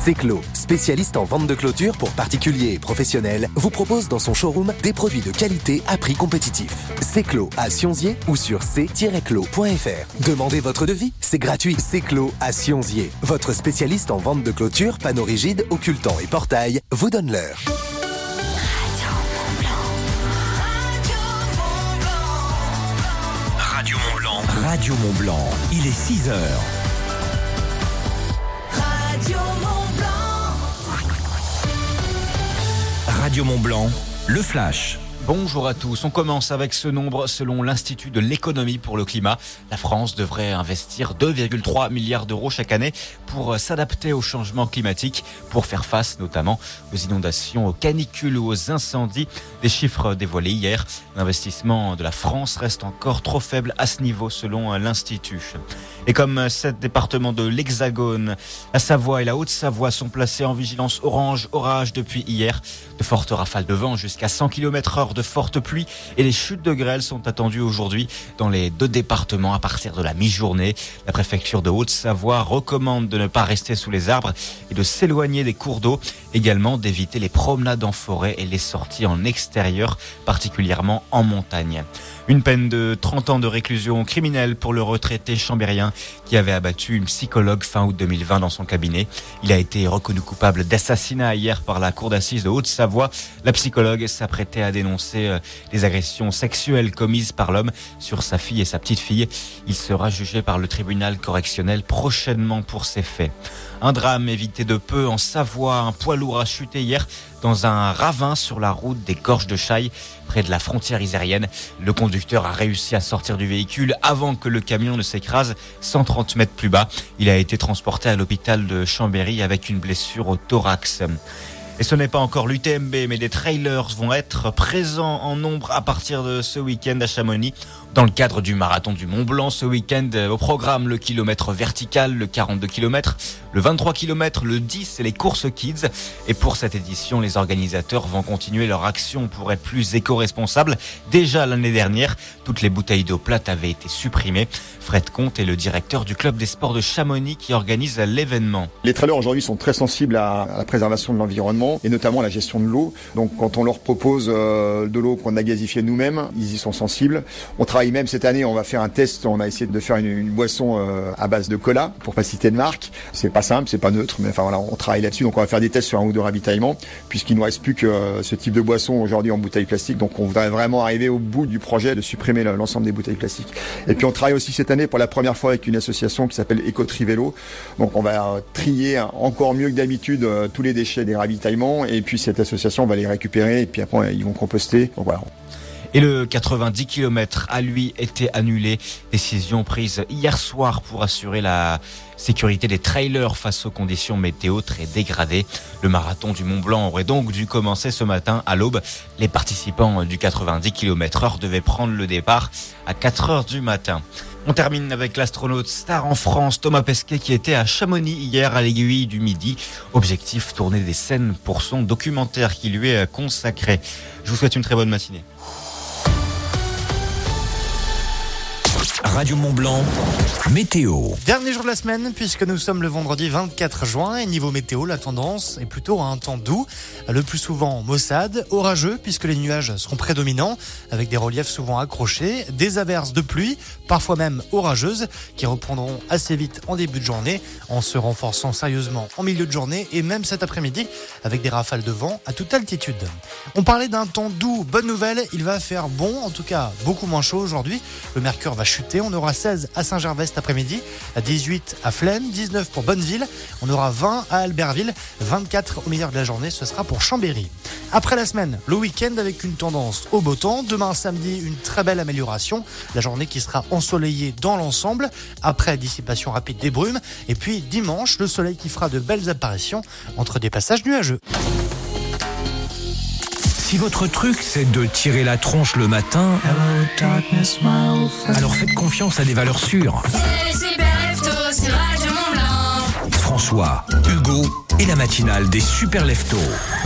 Seclo, spécialiste en vente de clôture pour particuliers et professionnels, vous propose dans son showroom des produits de qualité à prix compétitif. Seclo à Sionzier ou sur c-clos.fr. Demandez votre devis, c'est gratuit. Seclo à Sionzier, votre spécialiste en vente de clôture, panneaux rigides, occultants et portails, vous donne l'heure. Radio Mont Blanc. Radio Mont Blanc. Il est 6h. Radio Mont Blanc. Radio Mont Blanc, le flash. Bonjour à tous, on commence avec ce nombre. Selon l'Institut de l'économie pour le climat, la France devrait investir 2,3 milliards d'euros chaque année pour s'adapter au changement climatique, pour faire face notamment aux inondations, aux canicules ou aux incendies. Des chiffres dévoilés hier, l'investissement de la France reste encore trop faible à ce niveau selon l'Institut. Et comme 7 départements de l'Hexagone, la Savoie et la Haute-Savoie sont placés en vigilance orange orage depuis hier. De fortes rafales de vent jusqu'à 100 km/h, de fortes pluies et les chutes de grêle sont attendues aujourd'hui dans les 2 départements à partir de la mi-journée. La préfecture de Haute-Savoie recommande de ne pas rester sous les arbres et de s'éloigner des cours d'eau. Également d'éviter les promenades en forêt et les sorties en extérieur, particulièrement en montagne. Une peine de 30 ans de réclusion criminelle pour le retraité chambérien qui avait abattu une psychologue fin août 2020 dans son cabinet. Il a été reconnu coupable d'assassinat hier par la cour d'assises de Haute-Savoie. La psychologue s'apprêtait à dénoncer des agressions sexuelles commises par l'homme sur sa fille et sa petite-fille. Il sera jugé par le tribunal correctionnel prochainement pour ces faits. Un drame évité de peu en Savoie. Un poids lourd a chuté hier dans un ravin sur la route des Gorges de Chaille, près de la frontière isérienne. Le conducteur a réussi à sortir du véhicule avant que le camion ne s'écrase 130 mètres plus bas. Il a été transporté à l'hôpital de Chambéry avec une blessure au thorax. Et ce n'est pas encore l'UTMB, mais des trailers vont être présents en nombre à partir de ce week-end à Chamonix. Dans le cadre du marathon du Mont Blanc, ce week-end, au programme, le kilomètre vertical, le 42 km, le 23 km, le 10 et les courses kids. Et pour cette édition, les organisateurs vont continuer leur action pour être plus éco-responsables. Déjà l'année dernière, toutes les bouteilles d'eau plate avaient été supprimées. Fred Comte est le directeur du club des sports de Chamonix qui organise l'événement. Les trailers aujourd'hui sont très sensibles à la préservation de l'environnement et notamment à la gestion de l'eau. Donc quand on leur propose de l'eau qu'on a gasifiée nous-mêmes, ils y sont sensibles. On travaille même cette année, on va faire un test, on a essayé de faire une boisson à base de cola, pour pas citer de marque. C'est pas simple, c'est pas neutre, mais enfin voilà, on travaille là-dessus. Donc on va faire des tests sur un ou deux ravitaillements, puisqu'il ne reste plus que ce type de boisson aujourd'hui en bouteille plastique. Donc on voudrait vraiment arriver au bout du projet de supprimer l'ensemble des bouteilles plastiques. Et puis on travaille aussi cette année pour la première fois avec une association qui s'appelle Éco-Tri-Vélo. Donc on va trier encore mieux que d'habitude tous les déchets des ravitaillements, et puis cette association va les récupérer et puis après ils vont composter. Donc voilà. Et le 90 km a lui été annulé. Décision prise hier soir pour assurer la sécurité des trailers face aux conditions météo très dégradées. Le marathon du Mont Blanc aurait donc dû commencer ce matin à l'aube. Les participants du 90 km/h devaient prendre le départ à 4h du matin. On termine avec l'astronaute star en France, Thomas Pesquet, qui était à Chamonix hier à l'Aiguille du Midi. Objectif, tourner des scènes pour son documentaire qui lui est consacré. Je vous souhaite une très bonne matinée. Radio Mont Blanc, météo. Dernier jour de la semaine, puisque nous sommes le vendredi 24 juin. Et niveau météo, la tendance est plutôt à un temps doux. Le plus souvent maussade, orageux, puisque les nuages seront prédominants, avec des reliefs souvent accrochés, des averses de pluie, parfois même orageuses, qui reprendront assez vite en début de journée, en se renforçant sérieusement en milieu de journée, et même cet après-midi, avec des rafales de vent à toute altitude. On parlait d'un temps doux, bonne nouvelle, il va faire bon, en tout cas beaucoup moins chaud aujourd'hui. Le mercure va chuter. On aura 16 à Saint-Gervais cet après-midi, 18 à Flaine, 19 pour Bonneville, on aura 20 à Albertville, 24 au milieu de la journée, ce sera pour Chambéry. Après la semaine, le week-end avec une tendance au beau temps. Demain samedi, une très belle amélioration. La journée qui sera ensoleillée dans l'ensemble, après dissipation rapide des brumes. Et puis dimanche, le soleil qui fera de belles apparitions entre des passages nuageux. Si votre truc c'est de tirer la tronche le matin, alors faites confiance à des valeurs sûres. François, Hugo et la matinale des Super Leftos.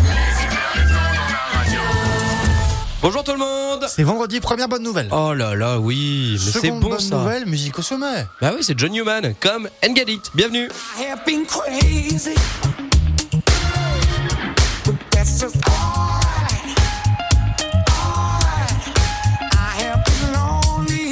Bonjour tout le monde. C'est vendredi, première bonne nouvelle. Oh là là, oui, mais c'est bon bonne ça. Nouvelle, musique au sommet. Bah oui, c'est John Newman, comme And Get It. Bienvenue. that's just alright. Alright. I have been lonely,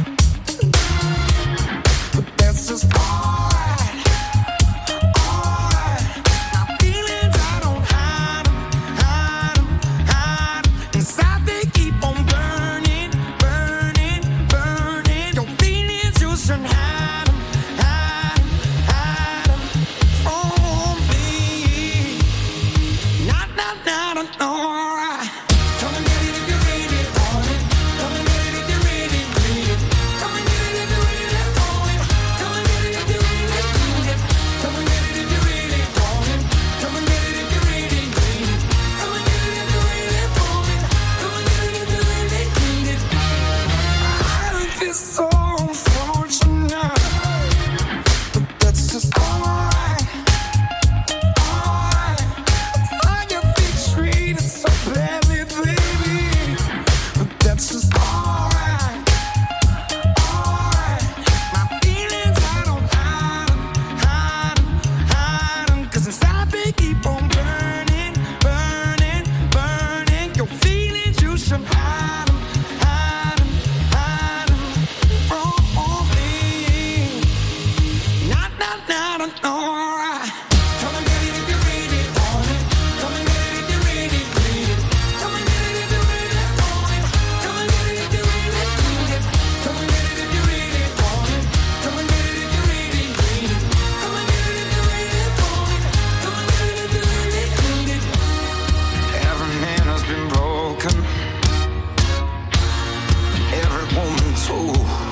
but that's just alright. Alright. My feelings, I don't hide 'em, hide 'em, hide 'em. Inside they keep on burning, burning, burning. Your feelings, you shouldn't hide 'em, hide 'em, hide 'em from me. Not, alright. Come and get it if you read it, want it. Come and get it if you read it, read it. Come and get it if you read it, want it. Come and get it if you read it, read it. Come and get it if you read it, want it. Come and get it if you read it, read it. Come and get it if you read it, want it. Come and get it if you read it, read it. I feel so unfortunate, but that's just alright. Alright. I get treated so badly, baby, but that's just alright. Alright. My feelings, I don't hide 'em, hide 'em, hide 'em. 'Cause inside they keep on burning, burning, burning. Your feelings, you should hide 'em, hide 'em, hide 'em from me. Not, alright. Come and get it if you read it, want it. Come and get it if you read it, read it. Come and get it if you read it, want it. Come and get it if you read it, read it. Come and get it if you read it, want it. Come and get it if you read it, read it. Come and get it if you read it, want it. Come and get it if you read it, read it. Every man has been broken, every woman too.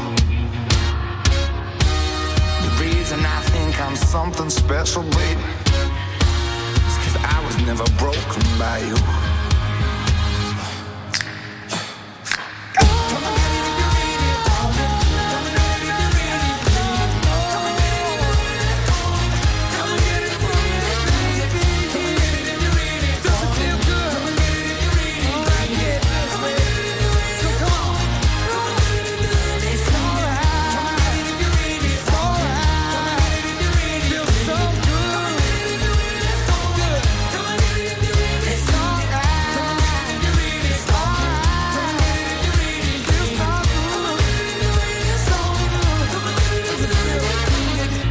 The reason I think I'm something special, baby, is 'cause I was never broken by you. Come and get it if you read it, want it. Come and get it if you read it, read it. Come and get it if you read it, want it. Come and get it if you read it, read it. Come and get it if you read it, does it feel good? Come and get it if you read it, like it. Come and get it if you read it, come on. Come and get it if you read it, it's alright. Come and get it if you read it, it's alright. Come and get it if you read it, feels so good. Come and get it if you read it, it's so good. Come and get it if you read it, it's alright. Come and get it if you read it, it's alright. Come and get it if you read it, feels so good. Come and get it if you read it, it's so good. Come and get it if you read it, read it.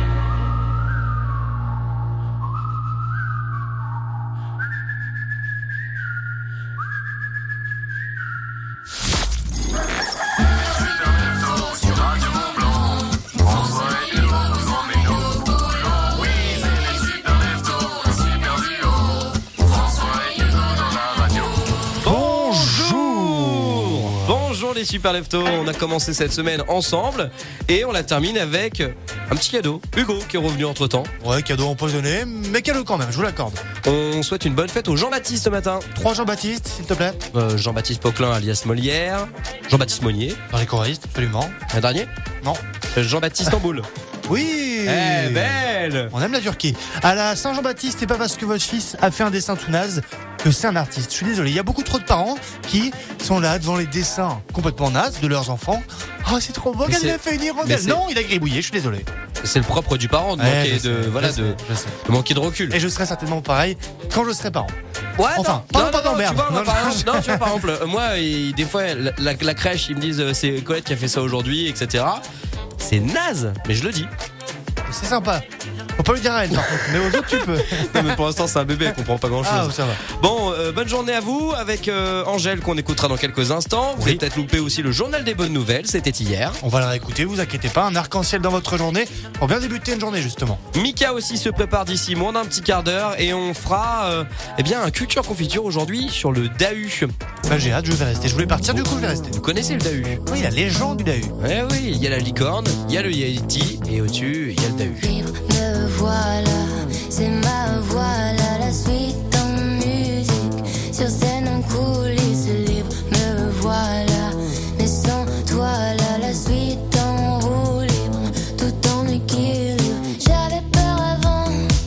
Bonjour les super leftos, on a commencé cette semaine ensemble et on la termine avec un petit cadeau. Hugo qui est revenu entre temps. Ouais, cadeau empoisonné, mais cadeau quand même, je vous l'accorde. On souhaite une bonne fête au Jean-Baptiste ce matin. 3 Jean-Baptiste, s'il te plaît. Jean-Baptiste Poquelin alias Molière, Jean-Baptiste Monnier. Dans les choristes, absolument. Un dernier Non. Jean-Baptiste Tamboul. Oui. Belle. On aime la Turquie. À la Saint-Jean-Baptiste, c'est pas parce que votre fils a fait un dessin tout naze que c'est un artiste. Je suis désolé, il y a beaucoup trop de parents qui sont là devant les dessins complètement nazes de leurs enfants. Oh, c'est trop beau, qu'elle a fait une hirondelle. Non, il a gribouillé, je suis désolé. C'est le propre du parent de manquer je sais. de manquer de recul. Et je serai certainement pareil quand je serai parent. Ouais, enfin, non, pas d'emmerde. Tu vois, par exemple, moi, des fois, la crèche, ils me disent c'est Colette qui a fait ça aujourd'hui, etc. C'est naze, mais je le dis. C'est sympa. Faut pas lui dire à elle par contre, mais aux autres tu peux. Non, mais pour l'instant c'est un bébé, elle comprend pas grand chose. Ah, ça va. Bon, bonne journée à vous avec Angèle qu'on écoutera dans quelques instants. Vous avez peut-être loupé aussi le journal des bonnes nouvelles, c'était hier. On va la réécouter, vous inquiétez pas, un arc-en-ciel dans votre journée pour bien débuter une journée justement. Mika aussi se prépare d'ici moins d'un petit quart d'heure et on fera un culture confiture aujourd'hui sur le Dahu. Bah j'ai hâte, je vais rester. Je voulais partir, du coup je vais rester. Vous connaissez le Dahu? Oui, la légende du Dahu. Ouais, oui, il y a la licorne, il y a le Yeti et au-dessus il y a le Dahu. Me voilà, c'est ma voilà, la suite en musique, sur scène en coulisses libre. Me voilà, mais sans toi là, la suite en roue libre, tout en équilibre. J'avais peur avant,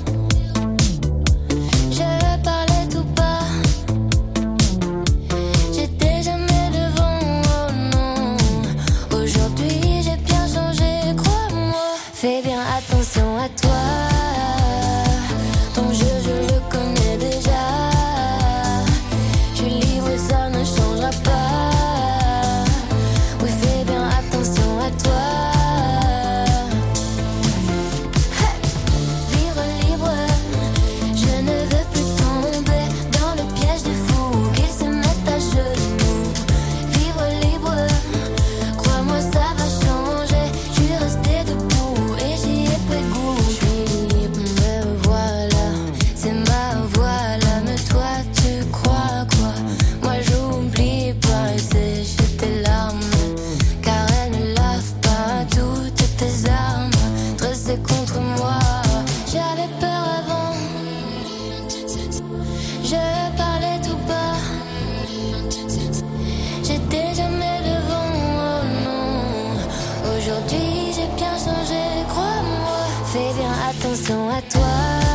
je parlais tout bas, j'étais jamais devant, oh non. Aujourd'hui j'ai bien changé, crois-moi. Fais bien attention à toi, ton jeu je contre moi. J'avais peur avant, je parlais tout bas. J'étais jamais devant, oh non. Aujourd'hui j'ai bien changé, crois-moi. Fais bien attention à toi.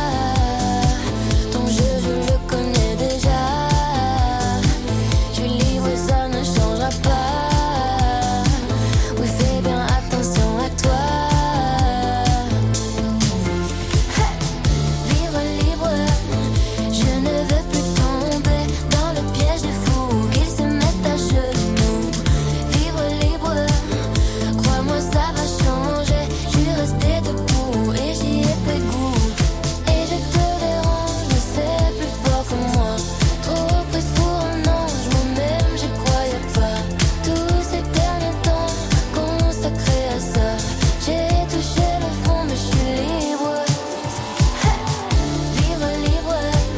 Ton jeu je le connais déjà. Je suis libre, ça ne changera pas. Oui, fais bien attention à toi. Vivre libre, je ne veux plus tomber dans le piège des fous qu'ils se mettent à genoux. Vivre libre, crois-moi ça va changer. Je suis restée debout et j'y ai pris goût. Et je te dérange, mais c'est plus fort que moi. Trop prise pour un ange, moi-même j'y croyais pas. Tous ces derniers temps consacrés à ça. J'ai touché le fond, mais je suis libre. Vivre libre,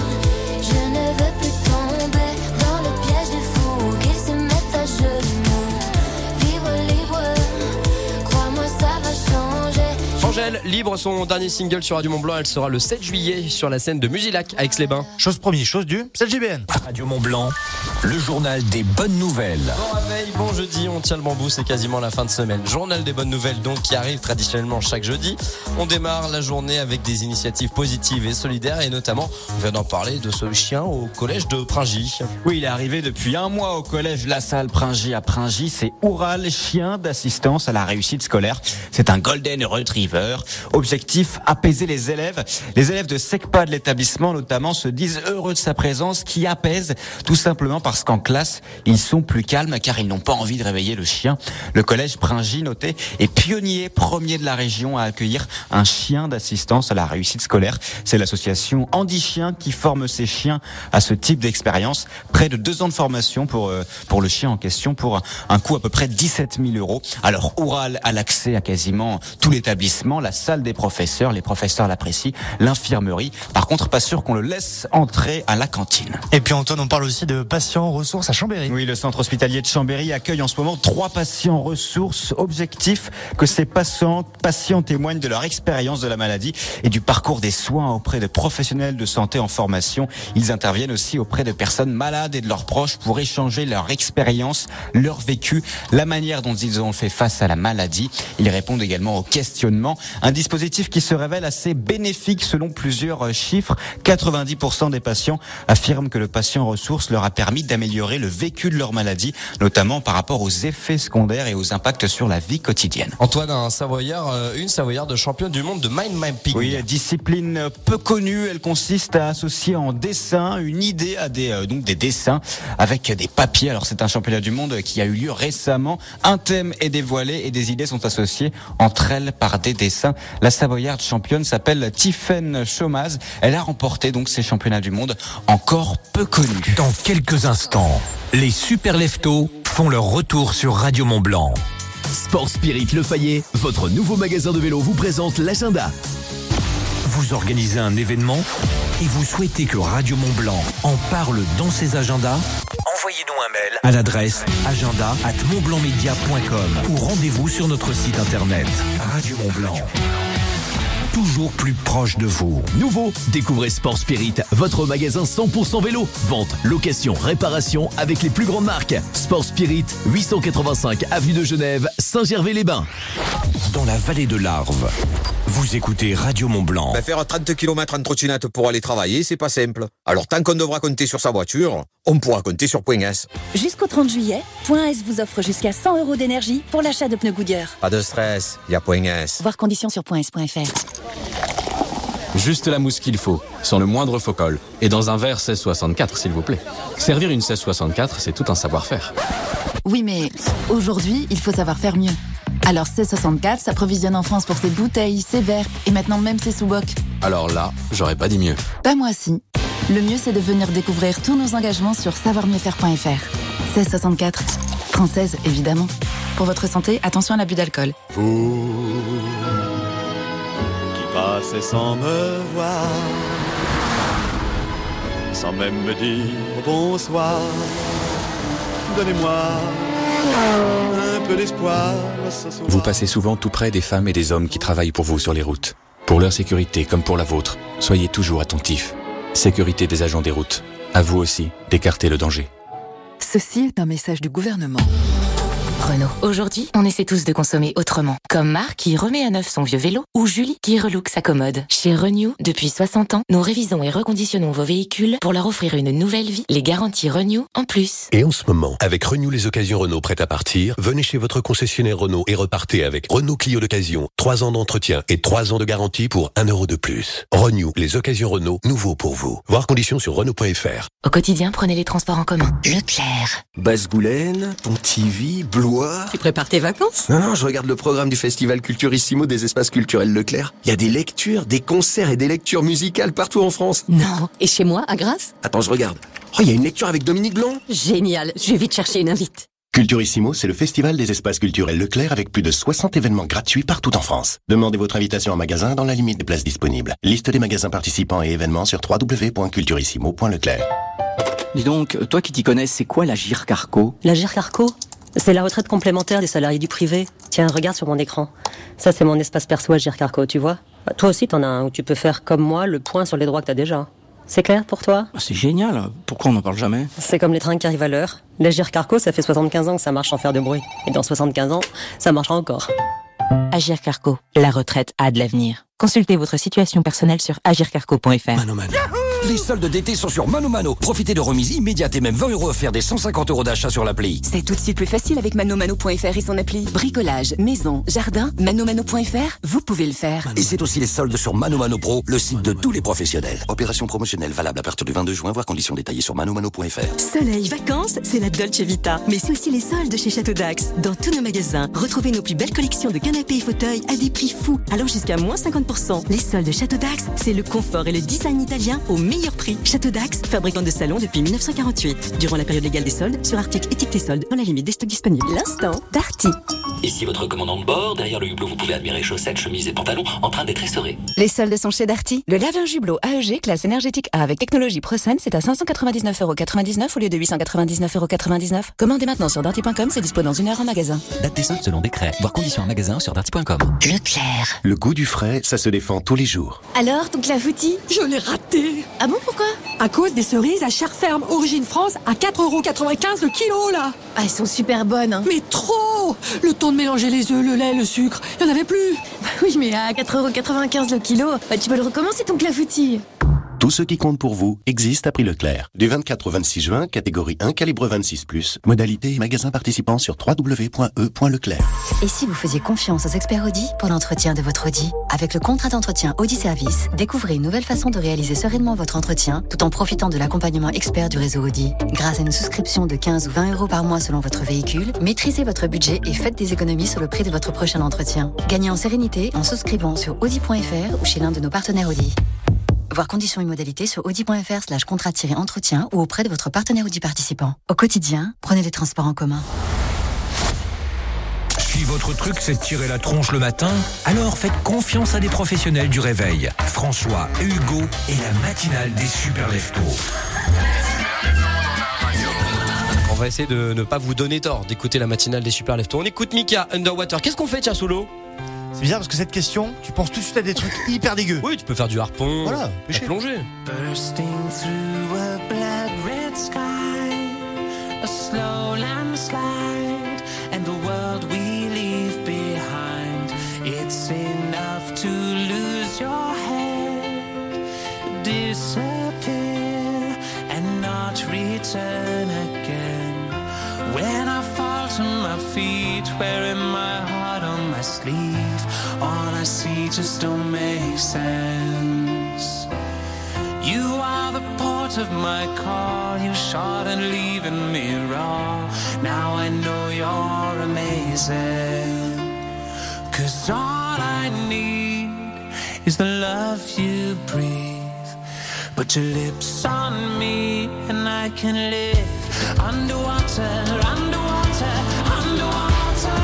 je ne veux plus tomber dans le piège des fous qu'ils se mettent à genoux. Vivre libre, crois-moi ça va changer. Angèle, libre, son dernier single sur Radio Mont-Blanc, elle sera le 7 juillet sur la scène de Musilac à Aix-les-Bains. Chose promise, chose due, c'est le JBN. Radio Mont-Blanc, le journal des bonnes nouvelles. Bon réveil, bon jeudi, on tient le bambou, c'est quasiment la fin de semaine. Journal des bonnes nouvelles donc qui arrive traditionnellement chaque jeudi. On démarre la journée avec des initiatives positives et solidaires et notamment, on vient d'en parler de ce chien au collège de Pringy. Oui, il est arrivé depuis un mois au collège La Salle Pringy à Pringy. C'est Oural, chien d'assistance à la réussite scolaire. C'est un Golden Retriever. Objectif, apaiser les élèves. Les élèves de SECPA de l'établissement notamment se disent heureux de sa présence qui apaise tout simplement parce qu'en classe, ils sont plus calmes car ils n'ont pas envie de réveiller le chien. Le collège Pringy, noté, est pionnier, premier de la région à accueillir un chien d'assistance à la réussite scolaire. C'est l'association Andy Chien qui forme ses chiens à ce type d'expérience. Près de 2 ans de formation pour le chien en question pour un coût à peu près 17 000 €. Alors, Oural a l'accès à quasiment tout l'établissement, la salle des professeurs, les professeurs l'apprécient, l'infirmerie. Par contre, pas sûr qu'on le laisse entrer à la cantine. Et puis Antoine, on parle aussi de patients ressources à Chambéry. Oui, le centre hospitalier de Chambéry accueille en ce moment 3 patients ressources. Objectif, que ces patients témoignent de leur expérience de la maladie et du parcours des soins auprès de professionnels de santé en formation. Ils interviennent aussi auprès de personnes malades et de leurs proches pour échanger leur expérience, leur vécu, la manière dont ils ont fait face à la maladie. Ils répondent également aux questionnements. Un dispositif qui se révèle assez bénéfique selon plusieurs chiffres. 90% des patients affirment que le patient ressource leur a permis d'améliorer le vécu de leur maladie, notamment par rapport aux effets secondaires et aux impacts sur la vie quotidienne. Antoine, une Savoyarde championne du monde de mind mapping. Oui, discipline peu connue, elle consiste à associer en dessin une idée à des dessins avec des papiers. Alors c'est un championnat du monde qui a eu lieu récemment. Un thème est dévoilé et des idées sont associées entre elles par des dessins. La Savoyarde championne s'appelle Tiffaine Chomaz. Elle a remporté donc ces championnats du monde encore peu connus. Dans quelques instants, les Super Leftos font leur retour sur Radio Mont-Blanc. Sport Spirit Le Fayet, votre nouveau magasin de vélo vous présente l'agenda. Vous organisez un événement et vous souhaitez que Radio Mont-Blanc en parle dans ses agendas? Envoyez-nous un mail à l'adresse agenda@montblancmedia.com ou rendez-vous sur notre site internet. Radio Mont-Blanc, toujours plus proche de vous. Nouveau, découvrez Sport Spirit, votre magasin 100% vélo. Vente, location, réparation avec les plus grandes marques. Sport Spirit, 885 avenue de Genève, Saint-Gervais-les-Bains. Dans la vallée de l'Arve, vous écoutez Radio Mont-Blanc. Faire 30 km en trottinette pour aller travailler, c'est pas simple. Alors tant qu'on devra compter sur sa voiture, on pourra compter sur Point S. Jusqu'au 30 juillet, Point S vous offre jusqu'à 100 € d'énergie pour l'achat de pneus Goodyear. Pas de stress, il y a Point S. Voir conditions sur points.s.fr. Juste la mousse qu'il faut, sans le moindre faux col. Et dans un verre 1664, s'il vous plaît. Servir une 1664, c'est tout un savoir-faire. Oui, mais aujourd'hui, il faut savoir faire mieux. Alors C64 s'approvisionne en France pour ses bouteilles, ses verres et maintenant même ses sous-bocs. Alors là, j'aurais pas dit mieux. Pas moi si. Le mieux, c'est de venir découvrir tous nos engagements sur savoir-mieux-faire.fr. C64, française évidemment. Pour votre santé, attention à l'abus d'alcool. Vous qui passez sans me voir, sans même me dire bonsoir, donnez-moi un peu d'espoir. Vous passez souvent tout près des femmes et des hommes qui travaillent pour vous sur les routes. Pour leur sécurité comme pour la vôtre, soyez toujours attentifs. Sécurité des agents des routes. À vous aussi d'écarter le danger. Ceci est un message du gouvernement. Renault. Aujourd'hui, on essaie tous de consommer autrement. Comme Marc qui remet à neuf son vieux vélo ou Julie qui relook sa commode. Chez Renew, depuis 60 ans, nous révisons et reconditionnons vos véhicules pour leur offrir une nouvelle vie. Les garanties Renew en plus. Et en ce moment, avec Renew les occasions Renault prêtes à partir, venez chez votre concessionnaire Renault et repartez avec Renault Clio d'occasion, 3 ans d'entretien et 3 ans de garantie pour 1 € de plus. Renew les occasions Renault, nouveau pour vous. Voir conditions sur Renault.fr. Au quotidien, prenez les transports en commun. Leclerc. Basse-Goulaine, Pontivy, Blois. Tu prépares tes vacances? Non, je regarde le programme du festival Culturissimo des espaces culturels Leclerc. Il y a des lectures, des concerts et des lectures musicales partout en France. Non. Et chez moi, à Grasse? Attends, je regarde. Oh, il y a une lecture avec Dominique Blanc. Génial. Je vais vite chercher une invite. Culturissimo, c'est le festival des espaces culturels Leclerc avec plus de 60 événements gratuits partout en France. Demandez votre invitation en magasin dans la limite des places disponibles. Liste des magasins participants et événements sur www.culturissimo.leclerc. Dis donc, toi qui t'y connais, c'est quoi l'Agir Carco? L'Agir Carco, c'est la retraite complémentaire des salariés du privé. Tiens, regarde sur mon écran. Ça, c'est mon espace perso Agir Carco, tu vois. Toi aussi, t'en as un où tu peux faire, comme moi, le point sur les droits que t'as déjà. C'est clair pour toi? C'est génial. Pourquoi on n'en parle jamais? C'est comme les trains qui arrivent à l'heure. L'Agir Carco, ça fait 75 ans que ça marche sans faire de bruit. Et dans 75 ans, ça marchera encore. Agir Carco, la retraite a de l'avenir. Consultez votre situation personnelle sur agircarco.fr. Mano Mano. Les soldes d'été sont sur Mano Mano. Profitez de remises immédiates et même 20 € offerts des 150 € d'achat sur l'appli. C'est tout de suite plus facile avec manomano.fr et son appli. Bricolage, maison, jardin, manomano.fr, vous pouvez le faire. Et c'est aussi les soldes sur Mano Mano Pro, le site de tous les professionnels. Opération promotionnelle valable à partir du 22 juin, voir conditions détaillées sur manomano.fr. Soleil, vacances, c'est la Dolce Vita. Mais c'est aussi les soldes chez Château d'Ax. Dans tous nos magasins, retrouvez nos plus belles collections de canapés et fauteuils à des prix fous. Alors jusqu'à moins 50%. Les soldes Château d'Ax, c'est le confort et le design italien au meilleur prix. Château d'Ax, fabricant de salons depuis 1948. Durant la période légale des soldes, sur articles étiquetés soldes, dans la limite des stocks disponibles. L'instant Darty. Ici votre commandant de bord. Derrière le hublot, vous pouvez admirer chaussettes, chemises et pantalons en train d'être essorés. Les soldes sont chez Darty. Le lave-linge hublot AEG, classe énergétique A avec technologie ProSen, c'est à 599,99 € au lieu de 899,99 €. Commandez maintenant sur darty.com, c'est dispo dans 1 heure en magasin. Date des soldes selon décret. Voir conditions en magasin sur darty.com. Leclerc. Le goût du frais, ça se défend tous les jours. Alors, ton clafoutis? Je l'ai raté. Ah bon, pourquoi? À cause des cerises à chair ferme, origine France, à 4,95 € le kilo, là. Ah, elles sont super bonnes. Hein. Mais trop! Le temps de mélanger les œufs, le lait, le sucre, il n'y en avait plus. Oui, mais à 4,95 € le kilo, tu peux le recommencer ton clafoutis. Tout ce qui compte pour vous existe à prix Leclerc. Du 24 au 26 juin, catégorie 1, calibre 26+. Modalité et magasin participant sur www.e.leclerc. Et si vous faisiez confiance aux experts Audi pour l'entretien de votre Audi? Avec le contrat d'entretien Audi Service, découvrez une nouvelle façon de réaliser sereinement votre entretien tout en profitant de l'accompagnement expert du réseau Audi. Grâce à une souscription de 15 ou 20 € par mois selon votre véhicule, maîtrisez votre budget et faites des économies sur le prix de votre prochain entretien. Gagnez en sérénité en souscrivant sur audi.fr ou chez l'un de nos partenaires Audi. Voir conditions et modalités sur audi.fr/contrat-entretien ou auprès de votre partenaire Audi participant. Au quotidien, prenez les transports en commun. Si votre truc c'est de tirer la tronche le matin, alors faites confiance à des professionnels du réveil. François et Hugo et la matinale des super leftos. On va essayer de ne pas vous donner tort d'écouter la matinale des super leftos. On écoute Mika, Underwater. Qu'est-ce qu'on fait, tiens, sous l'eau? C'est bizarre parce que cette question, tu penses tout de suite à des trucs hyper dégueux. Oui, tu peux faire du harpon, voilà, plonger. Bursting through a blood red sky, a slow landslide, and the world we leave behind. It's enough to lose your head, disappear, and not return again. When I fall to my feet, wearing my heart on my sleeve, all I see just don't make sense. You are the port of my call, you shot and leaving me raw. Now I know you're amazing, 'cause all I need is the love you breathe. Put your lips on me and I can live underwater, underwater, underwater.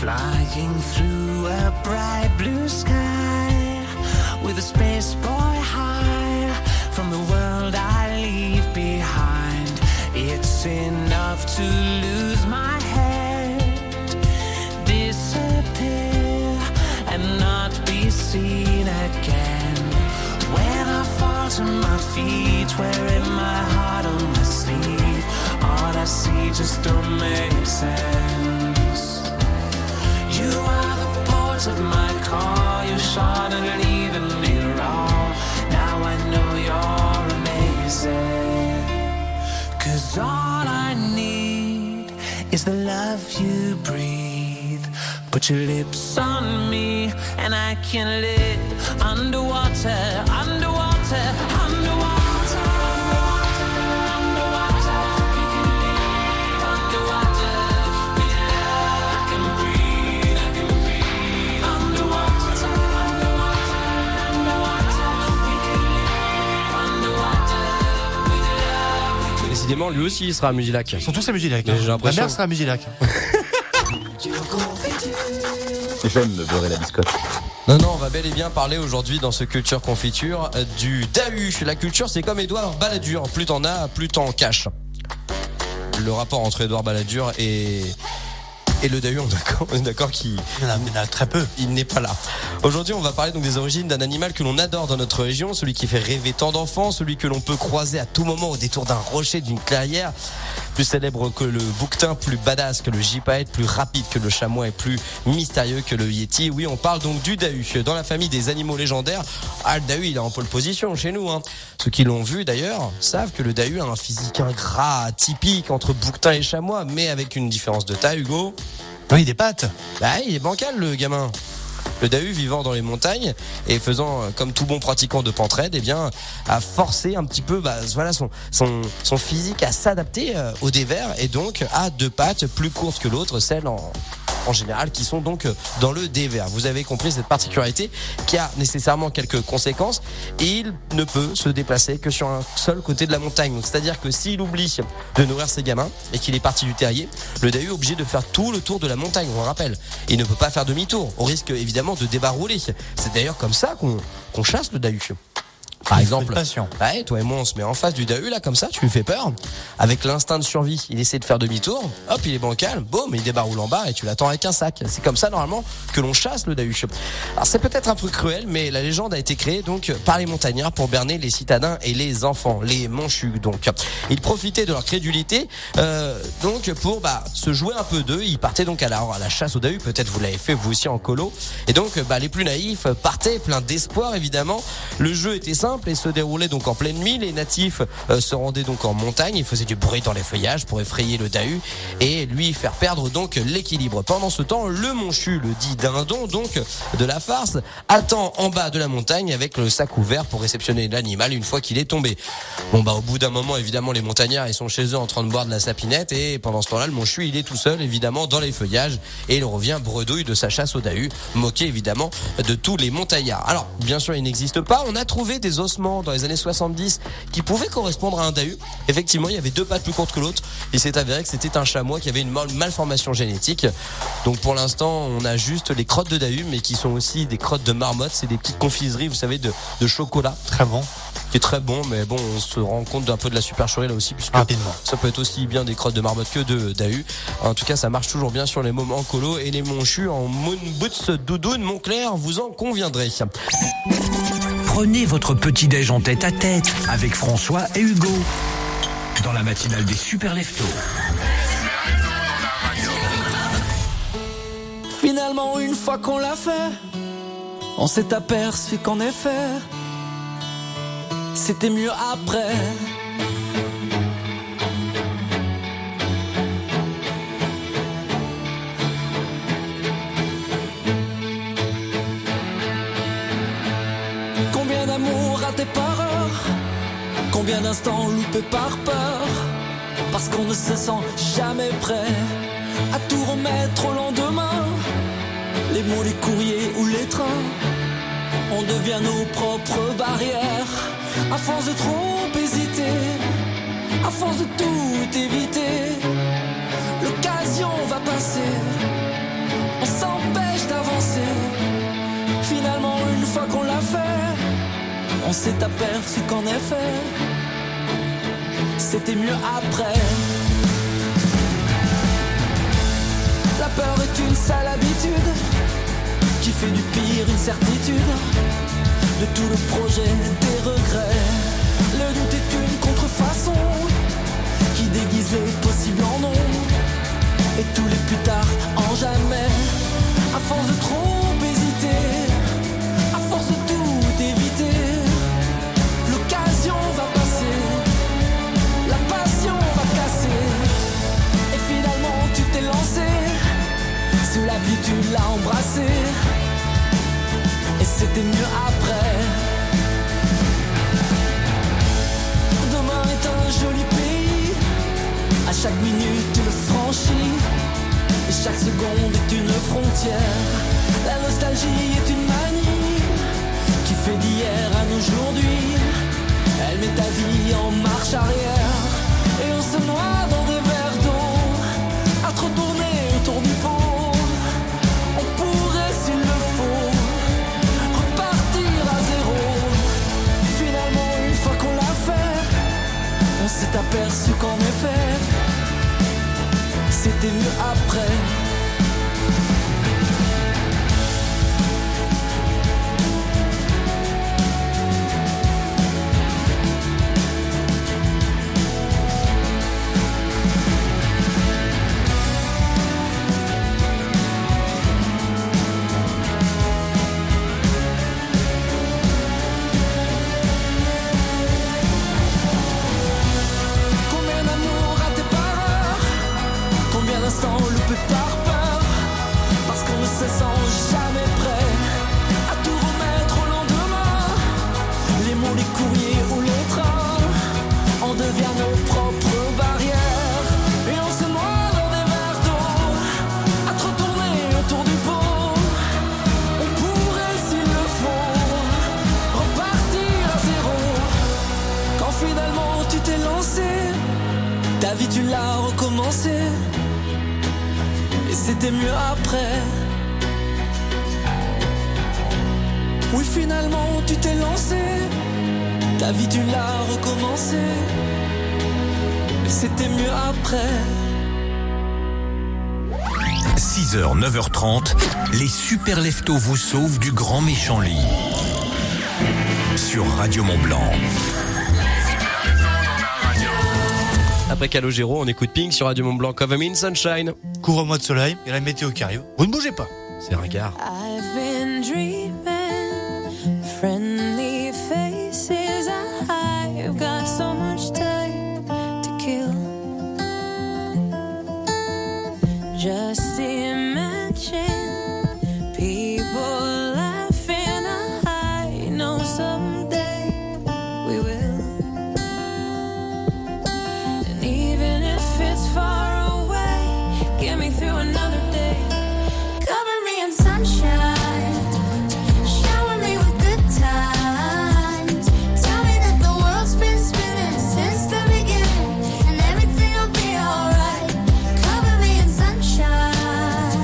flying through a bright blue sky, with a space boy high from the world I leave behind. It's enough to lose my head, disappear and not be seen again. When I fall to my feet, wearing my heart on my sleeve, all I see just don't make sense. You are the port of my call, you shot and leaving me raw. Now I know you're amazing, 'cause all I need is the love you breathe. Put your lips on me and I can live underwater, underwater, underwater. Décidément, lui aussi il sera à Musilac. Ils sont tous à Musilac. J'ai l'impression. Ma mère sera à Musilac. J'aime me beurrer la biscotte. Non, on va bel et bien parler aujourd'hui dans ce Culture Confiture du Dahu. La culture, c'est comme Édouard Balladur. Plus t'en as, plus t'en caches. Le rapport entre Édouard Balladur et le Dahu, on est d'accord qu'il y en a très peu. Il n'est pas là. Aujourd'hui, on va parler donc des origines d'un animal que l'on adore dans notre région, celui qui fait rêver tant d'enfants, celui que l'on peut croiser à tout moment au détour d'un rocher, d'une clairière. Plus célèbre que le bouquetin, plus badass que le gypaète, plus rapide que le chamois et plus mystérieux que le yéti. Oui, on parle donc du Dahu. Dans la famille des animaux légendaires, le Dahu, il est en pole position chez nous. Ceux qui l'ont vu d'ailleurs savent que le Dahu a un physique ingrat, typique entre bouquetin et chamois, mais avec une différence de taille, Hugo. Oui, des pattes. Il est bancal, le gamin. Le Dahu, vivant dans les montagnes et faisant comme tout bon pratiquant de pentraide, a forcé un petit peu son physique à s'adapter au dévers et donc à deux pattes plus courtes que l'autre, celles en général qui sont donc dans le dévers. Vous avez compris cette particularité qui a nécessairement quelques conséquences et il ne peut se déplacer que sur un seul côté de la montagne. Donc, c'est-à-dire que s'il oublie de nourrir ses gamins et qu'il est parti du terrier, le Dahu est obligé de faire tout le tour de la montagne, on le rappelle. Il ne peut pas faire demi-tour, au risque évidemment de débarrouler. C'est d'ailleurs comme ça qu'on chasse le Dahu. Par exemple, toi et moi on se met en face du Dahu là comme ça, tu lui fais peur. Avec l'instinct de survie, il essaie de faire demi-tour, hop il est bancal, boum, il débaroule en bas et tu l'attends avec un sac. C'est comme ça normalement que l'on chasse le Dahu. Alors c'est peut-être un peu cruel, mais la légende a été créée donc par les montagnards pour berner les citadins et les enfants, les manchus. Donc ils profitaient de leur crédulité donc pour se jouer un peu d'eux. Ils partaient donc à la chasse au Dahu. Peut-être vous l'avez fait vous aussi en colo. Et donc les plus naïfs partaient plein d'espoir évidemment. Le jeu était simple et se déroulait donc en pleine nuit. Les natifs se rendaient donc en montagne, ils faisaient du bruit dans les feuillages pour effrayer le Dahu et lui faire perdre donc l'équilibre. Pendant ce temps, le monchu, le dit dindon donc de la farce, attend en bas de la montagne avec le sac ouvert pour réceptionner l'animal une fois qu'il est tombé. Au bout d'un moment, évidemment, les montagnards ils sont chez eux en train de boire de la sapinette et pendant ce temps-là, le monchu il est tout seul évidemment dans les feuillages et il revient bredouille de sa chasse au Dahu, moqué évidemment de tous les montagnards. Alors, bien sûr, il n'existe pas. On a trouvé des ossements dans les années 70 qui pouvaient correspondre à un Dahu. Effectivement, il y avait deux pattes plus courtes que l'autre. Il s'est avéré que c'était un chamois qui avait une malformation génétique. Donc pour l'instant, on a juste les crottes de Dahu, mais qui sont aussi des crottes de marmotte. C'est des petites confiseries, vous savez, de chocolat. Très bon. Qui est très bon, mais bon, on se rend compte d'un peu de la supercherie là aussi, puisque ça peut être aussi bien des crottes de marmotte que de Dahu. En tout cas, ça marche toujours bien sur les mômes en colo et les monchus en moon boots doudoune Montclair, vous en conviendrez. Prenez votre petit-déj en tête à tête avec François et Hugo dans la matinale des Super Leftos. Finalement, une fois qu'on l'a fait, on s'est aperçu qu'en effet, c'était mieux après. Combien d'amour raté par heure, combien d'instants loupés par peur, parce qu'on ne se sent jamais prêt à tout remettre au lendemain. Les mots, les courriers ou les trains, on devient nos propres barrières. À force de trop hésiter, à force de tout éviter, l'occasion va passer. On On s'est aperçu qu'en effet, c'était mieux après. La peur est une sale habitude qui fait du pire une certitude. De tout le projet, des regrets. Le doute est une contrefaçon qui déguise les possibles en non. Et tous les plus tard en jamais. À force de trop hésiter, à force de tout éviter, l'occasion va passer, la passion va casser. Et finalement tu t'es lancé, sous la pluie tu l'as embrassé. Et c'était mieux après. Demain est un joli pays, à chaque minute tu le franchis, et chaque seconde est une frontière. La nostalgie est une manie qui fait d'hier à aujourd'hui. Elle met ta vie en marche arrière, et on se noie dans des verres d'eau, à trop tourner autour du pot. On pourrait s'il le faut repartir à zéro. Finalement une fois qu'on l'a fait, on s'est aperçu qu'en effet c'était mieux après. Combien d'amour raté par heure, combien d'instants loupés par peur, parce qu'on ne se sent jamais prêt à tout remettre au lendemain. Les mots, les courriers ou les trains en deviennent nos propres barrières, et on se noie dans des verres d'eau, à trop tourner autour du pot. On pourrait s'il le faut repartir à zéro. Quand finalement tu t'es lancé, ta vie tu l'as recommencé, et c'était mieux après. Oui, finalement tu t'es lancé, ta vie tu l'as recommencé, et c'était mieux après. 6h, 9h30, les super leftos vous sauvent du grand méchant lit. Sur Radio Mont-Blanc. Après Calogero, on écoute Pink sur Radio Mont-Blanc, Cover Me in Sunshine. Couvre-moi de soleil et la météo qui arrive. Vous ne bougez pas. C'est ringard. I've been dreaming, friendly faces. I've got so much time to kill. Just imagine people laughing. I know someday we will. And even if it's far away, get me through another day. Cover me in sunshine, shower me with good times. Tell me that the world's been spinning since the beginning, and everything will be alright. Cover me in sunshine.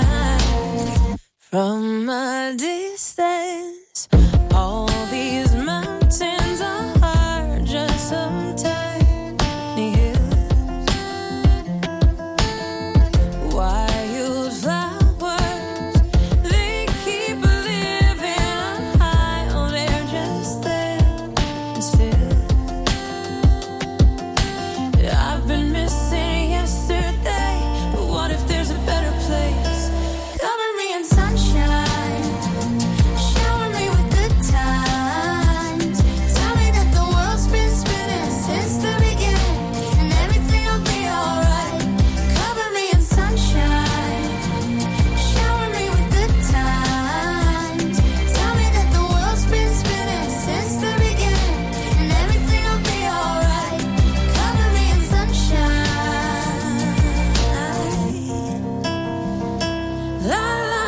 From a distance, all these mountains are just some tiny hills. Wildflowers, they keep living high. Oh, they're just there and still. I've been missing yesterday, but what if there's a better place? Cover me in sunshine, shower me with good times. Tell me that the world's been spinning since the beginning, and everything will be alright. Cover me in sunshine, shower me with good times. Tell me that the world's been spinning since the beginning, and everything will be alright. Cover me in sunshine. La la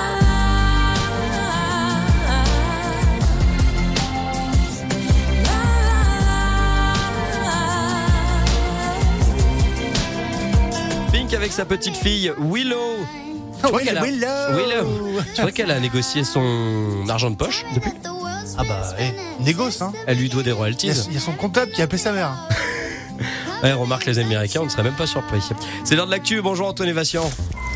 Pink avec sa petite fille Willow. Oh, Willow. Tu vois qu'elle a négocié son argent de poche depuis? Ah bah, négoce, hein. Elle lui doit des royalties. Il y a son comptable qui a appelé sa mère. Ouais, remarque les Américains, on ne serait même pas surpris. C'est l'heure de l'actu. Bonjour Antoine Vassian.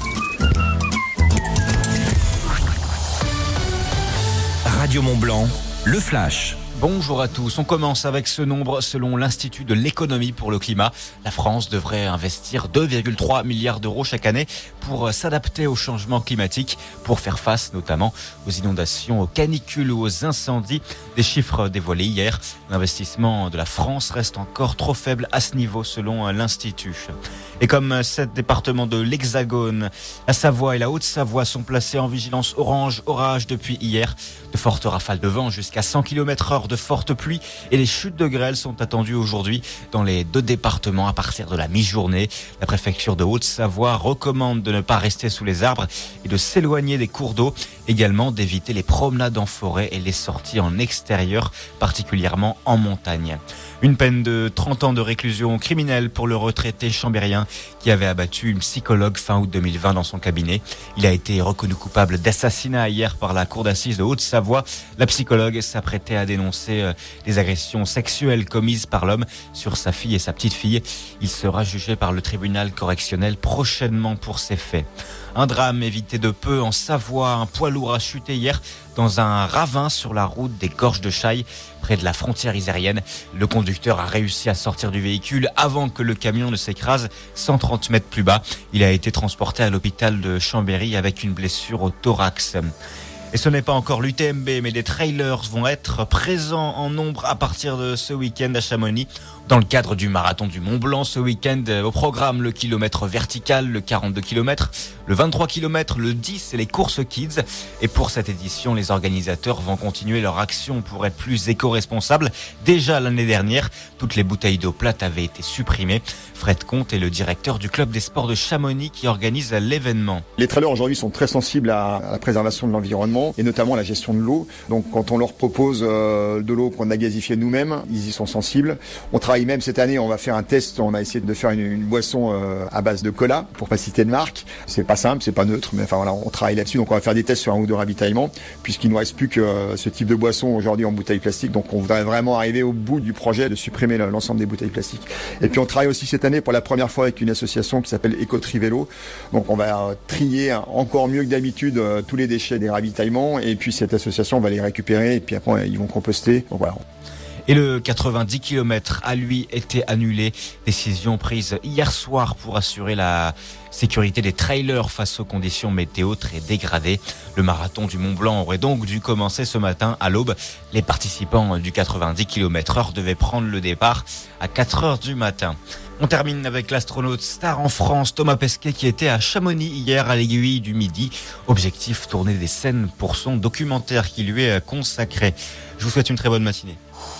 Radio Mont-Blanc, le flash. Bonjour à tous. On commence avec ce nombre. Selon l'Institut de l'économie pour le climat, la France devrait investir 2,3 milliards d'euros chaque année pour s'adapter au changement climatique, pour faire face notamment aux inondations, aux canicules ou aux incendies. Des chiffres dévoilés hier. L'investissement de la France reste encore trop faible à ce niveau selon l'Institut. Et comme 7 départements de l'Hexagone, la Savoie et la Haute-Savoie sont placés en vigilance orange orage depuis hier. De fortes rafales de vent jusqu'à 100 km/h, de fortes pluies et les chutes de grêle sont attendues aujourd'hui dans les 2 départements à partir de la mi-journée. La préfecture de Haute-Savoie recommande de ne pas rester sous les arbres et de s'éloigner des cours d'eau. Également d'éviter les promenades en forêt et les sorties en extérieur, particulièrement en montagne. Une peine de 30 ans de réclusion criminelle pour le retraité chambérien qui avait abattu une psychologue fin août 2020 dans son cabinet. Il a été reconnu coupable d'assassinat hier par la cour d'assises de Haute-Savoie. La psychologue s'apprêtait à dénoncer des agressions sexuelles commises par l'homme sur sa fille et sa petite-fille. Il sera jugé par le tribunal correctionnel prochainement pour ces faits. Un drame évité de peu en Savoie. Un poids lourd a chuté hier dans un ravin sur la route des Gorges de Chaille, près de la frontière isérienne. Le conducteur a réussi à sortir du véhicule avant que le camion ne s'écrase 130 mètres plus bas. Il a été transporté à l'hôpital de Chambéry avec une blessure au thorax. Et ce n'est pas encore l'UTMB, mais des trailers vont être présents en nombre à partir de ce week-end à Chamonix. Dans le cadre du marathon du Mont-Blanc, ce week-end, au programme, le kilomètre vertical, le 42 km, le 23 km, le 10 et les courses kids. Et pour cette édition, les organisateurs vont continuer leur action pour être plus éco-responsables. Déjà l'année dernière, toutes les bouteilles d'eau plate avaient été supprimées. Fred Comte est le directeur du club des sports de Chamonix qui organise l'événement. Les trailers aujourd'hui sont très sensibles à la préservation de l'environnement et notamment à la gestion de l'eau. Donc quand on leur propose de l'eau qu'on a gasifiée nous-mêmes, ils y sont sensibles. On travaille même cette année, on va faire un test, on a essayé de faire une boisson à base de cola, pour pas citer de marque. C'est pas simple, c'est pas neutre, mais enfin voilà, on travaille là-dessus. Donc on va faire des tests sur un ou deux ravitaillements, puisqu'il ne nous reste plus que ce type de boisson aujourd'hui en bouteille plastique. Donc on voudrait vraiment arriver au bout du projet de supprimer l'ensemble des bouteilles plastiques. Et puis on travaille aussi cette année pour la première fois avec une association qui s'appelle Éco-Tri-Vélo. Donc on va trier encore mieux que d'habitude tous les déchets des ravitaillements, et puis cette association va les récupérer, et puis après ils vont composter. Donc voilà. Et le 90 km a lui été annulé. Décision prise hier soir pour assurer la sécurité des trailers face aux conditions météo très dégradées. Le marathon du Mont-Blanc aurait donc dû commencer ce matin à l'aube. Les participants du 90 km/h devaient prendre le départ à 4h du matin. On termine avec l'astronaute star en France, Thomas Pesquet, qui était à Chamonix hier à l'Aiguille du Midi. Objectif, tourner des scènes pour son documentaire qui lui est consacré. Je vous souhaite une très bonne matinée.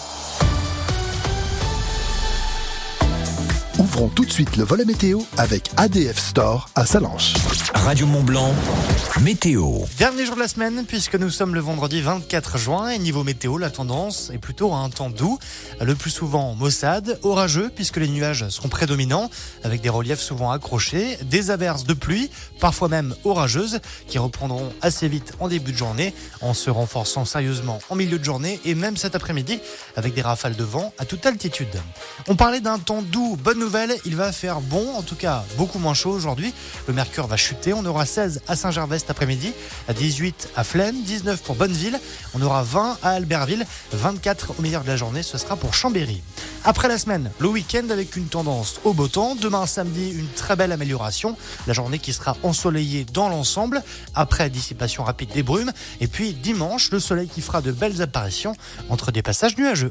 Ouvrons tout de suite le volet météo avec ADF Store à Sallanches. Radio Mont-Blanc, météo. Dernier jour de la semaine, puisque nous sommes le vendredi 24 juin. Et niveau météo, la tendance est plutôt à un temps doux. Le plus souvent maussade, orageux, puisque les nuages seront prédominants, avec des reliefs souvent accrochés, des averses de pluie, parfois même orageuses, qui reprendront assez vite en début de journée, en se renforçant sérieusement en milieu de journée, et même cet après-midi, avec des rafales de vent à toute altitude. On parlait d'un temps doux, bonne nouvelle, il va faire bon, en tout cas beaucoup moins chaud aujourd'hui. Le mercure va chuter, on aura 16 à Saint-Gervais cet après-midi, à 18 à Flaine, 19 pour Bonneville, on aura 20 à Albertville, 24 au milieu de la journée, ce sera pour Chambéry. Après la semaine, le week-end avec une tendance au beau temps. Demain samedi, une très belle amélioration. La journée qui sera ensoleillée dans l'ensemble, après dissipation rapide des brumes. Et puis dimanche, le soleil qui fera de belles apparitions entre des passages nuageux.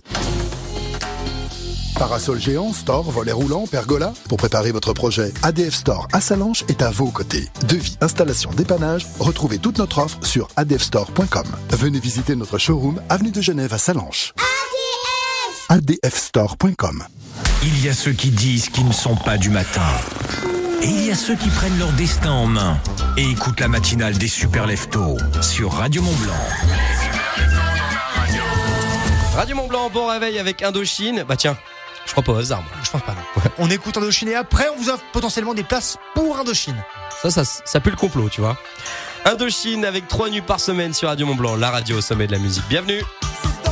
Parasol géant, store, volet roulant, pergola. Pour préparer votre projet, ADF Store à Sallanches est à vos côtés. Devis, installation, dépannage. Retrouvez toute notre offre sur adfstore.com. Venez visiter notre showroom avenue de Genève à Sallanches. adfstore.com. Il y a ceux qui disent qu'ils ne sont pas du matin. Et il y a ceux qui prennent leur destin en main et écoutent la matinale des Super Leftos sur Radio Mont-Blanc. Radio Mont-Blanc, bon réveil avec Indochine. Bah tiens, je crois pas au hasard. Je pense pas, non. On écoute Indochine et après on vous offre potentiellement des places pour Indochine. Ça pue le complot, tu vois. Indochine avec 3 nuits par semaine sur Radio Mont-Blanc, la radio au sommet de la musique. Bienvenue.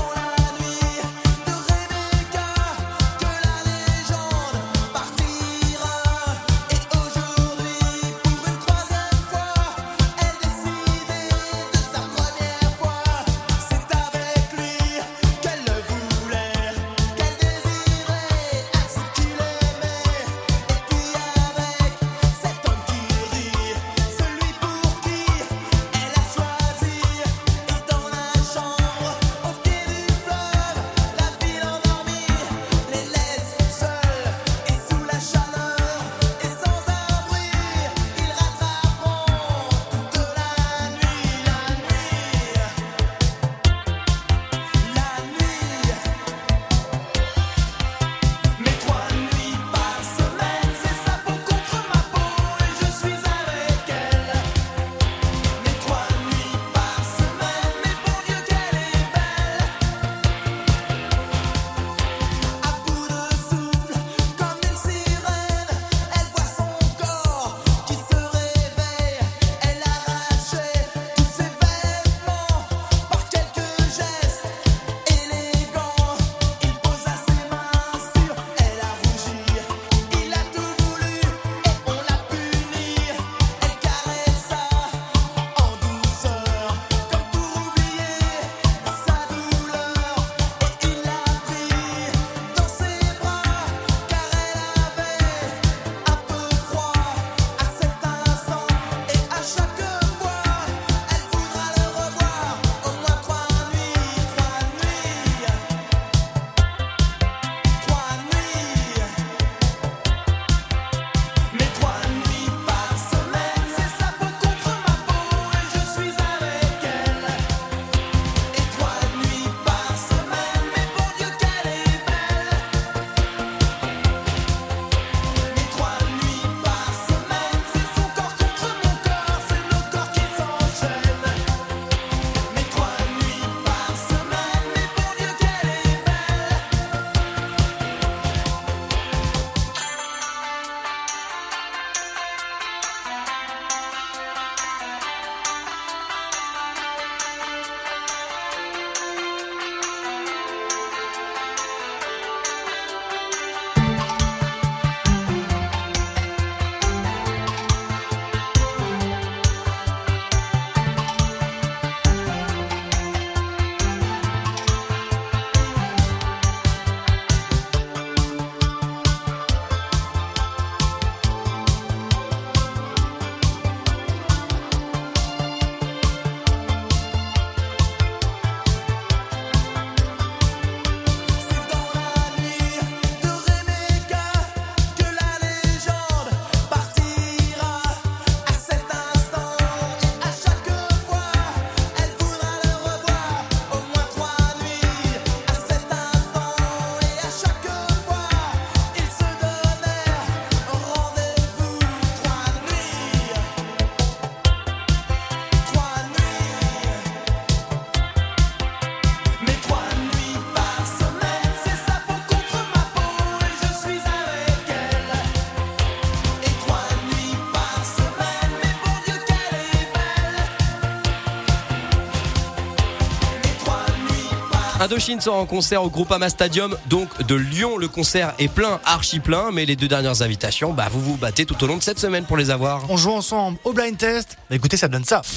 Indochine sera en concert au Groupama Stadium, donc de Lyon. Le concert est plein, archi plein, mais les 2 dernières invitations, vous vous battez tout au long de cette semaine pour les avoir. On joue ensemble au blind test. Écoutez, ça donne ça.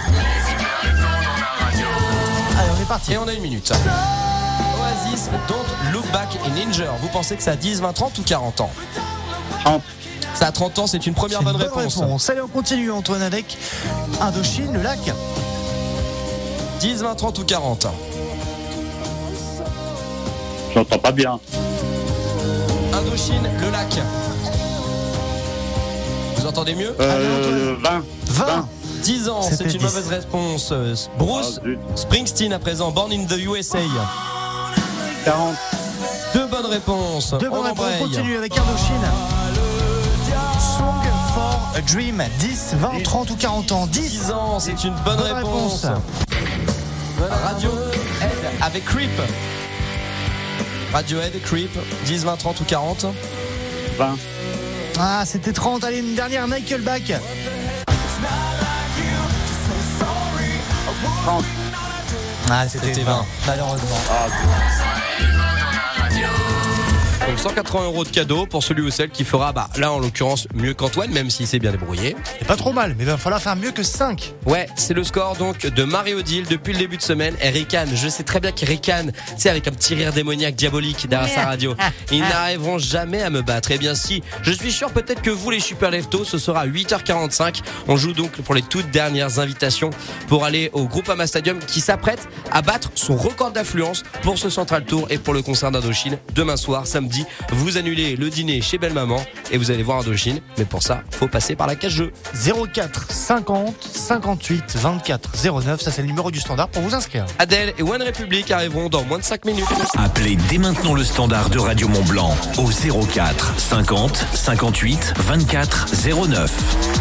Allez, on est parti. Et on a 1 minute. Oasis, Don't Look Back in Anger. Vous pensez que ça a 10, 20, 30 ou 40 ans? 30. Ça a 30 ans, c'est une première bonne réponse. Allez, on continue, Antoine, avec Indochine, le lac. 10, 20, 30 ou 40. J'entends pas bien. Indochine, le lac. Vous entendez mieux? 20. 10 ans, c'est une mauvaise réponse. Bruce Springsteen à présent, Born in the USA. 40. 2 bonnes réponses. 2 bonnes réponses. On continue avec Indochine. Song for a Dream. 10, 20, 30 ou 40 ans. 10 ans, c'est une bonne réponse. Radiohead avec Creep. Radiohead, Creep. 10, 20, 30 ou 40. 20. Ah, c'était 30. Allez, une dernière, Nickelback. 30. Ah, c'était 20. Malheureusement. Donc 180 € de cadeau pour celui ou celle qui fera, là en l'occurrence, mieux qu'Antoine, même s'il s'est bien débrouillé. C'est pas trop mal, mais il va falloir faire mieux que 5. Ouais, c'est le score donc de Marie-Odile depuis le début de semaine. Elle ricane, je sais très bien qu'il ricane, avec un petit rire démoniaque diabolique derrière sa radio. Ils n'arriveront jamais à me battre. Eh bien si, je suis sûr peut-être que vous les Super Leftos, ce sera à 8h45. On joue donc pour les toutes dernières invitations pour aller au Groupama Stadium qui s'apprête à battre son record d'affluence pour ce Central Tour et pour le concert d'Indochine demain soir, samedi. Vous annulez le dîner chez Belle Maman et vous allez voir Indochine. Mais pour ça, faut passer par la case jeu. 04 50 58 24 09. Ça, c'est le numéro du standard pour vous inscrire. Adèle et One Republic arriveront dans moins de 5 minutes. Appelez dès maintenant le standard de Radio Mont-Blanc au 04 50 58 24 09.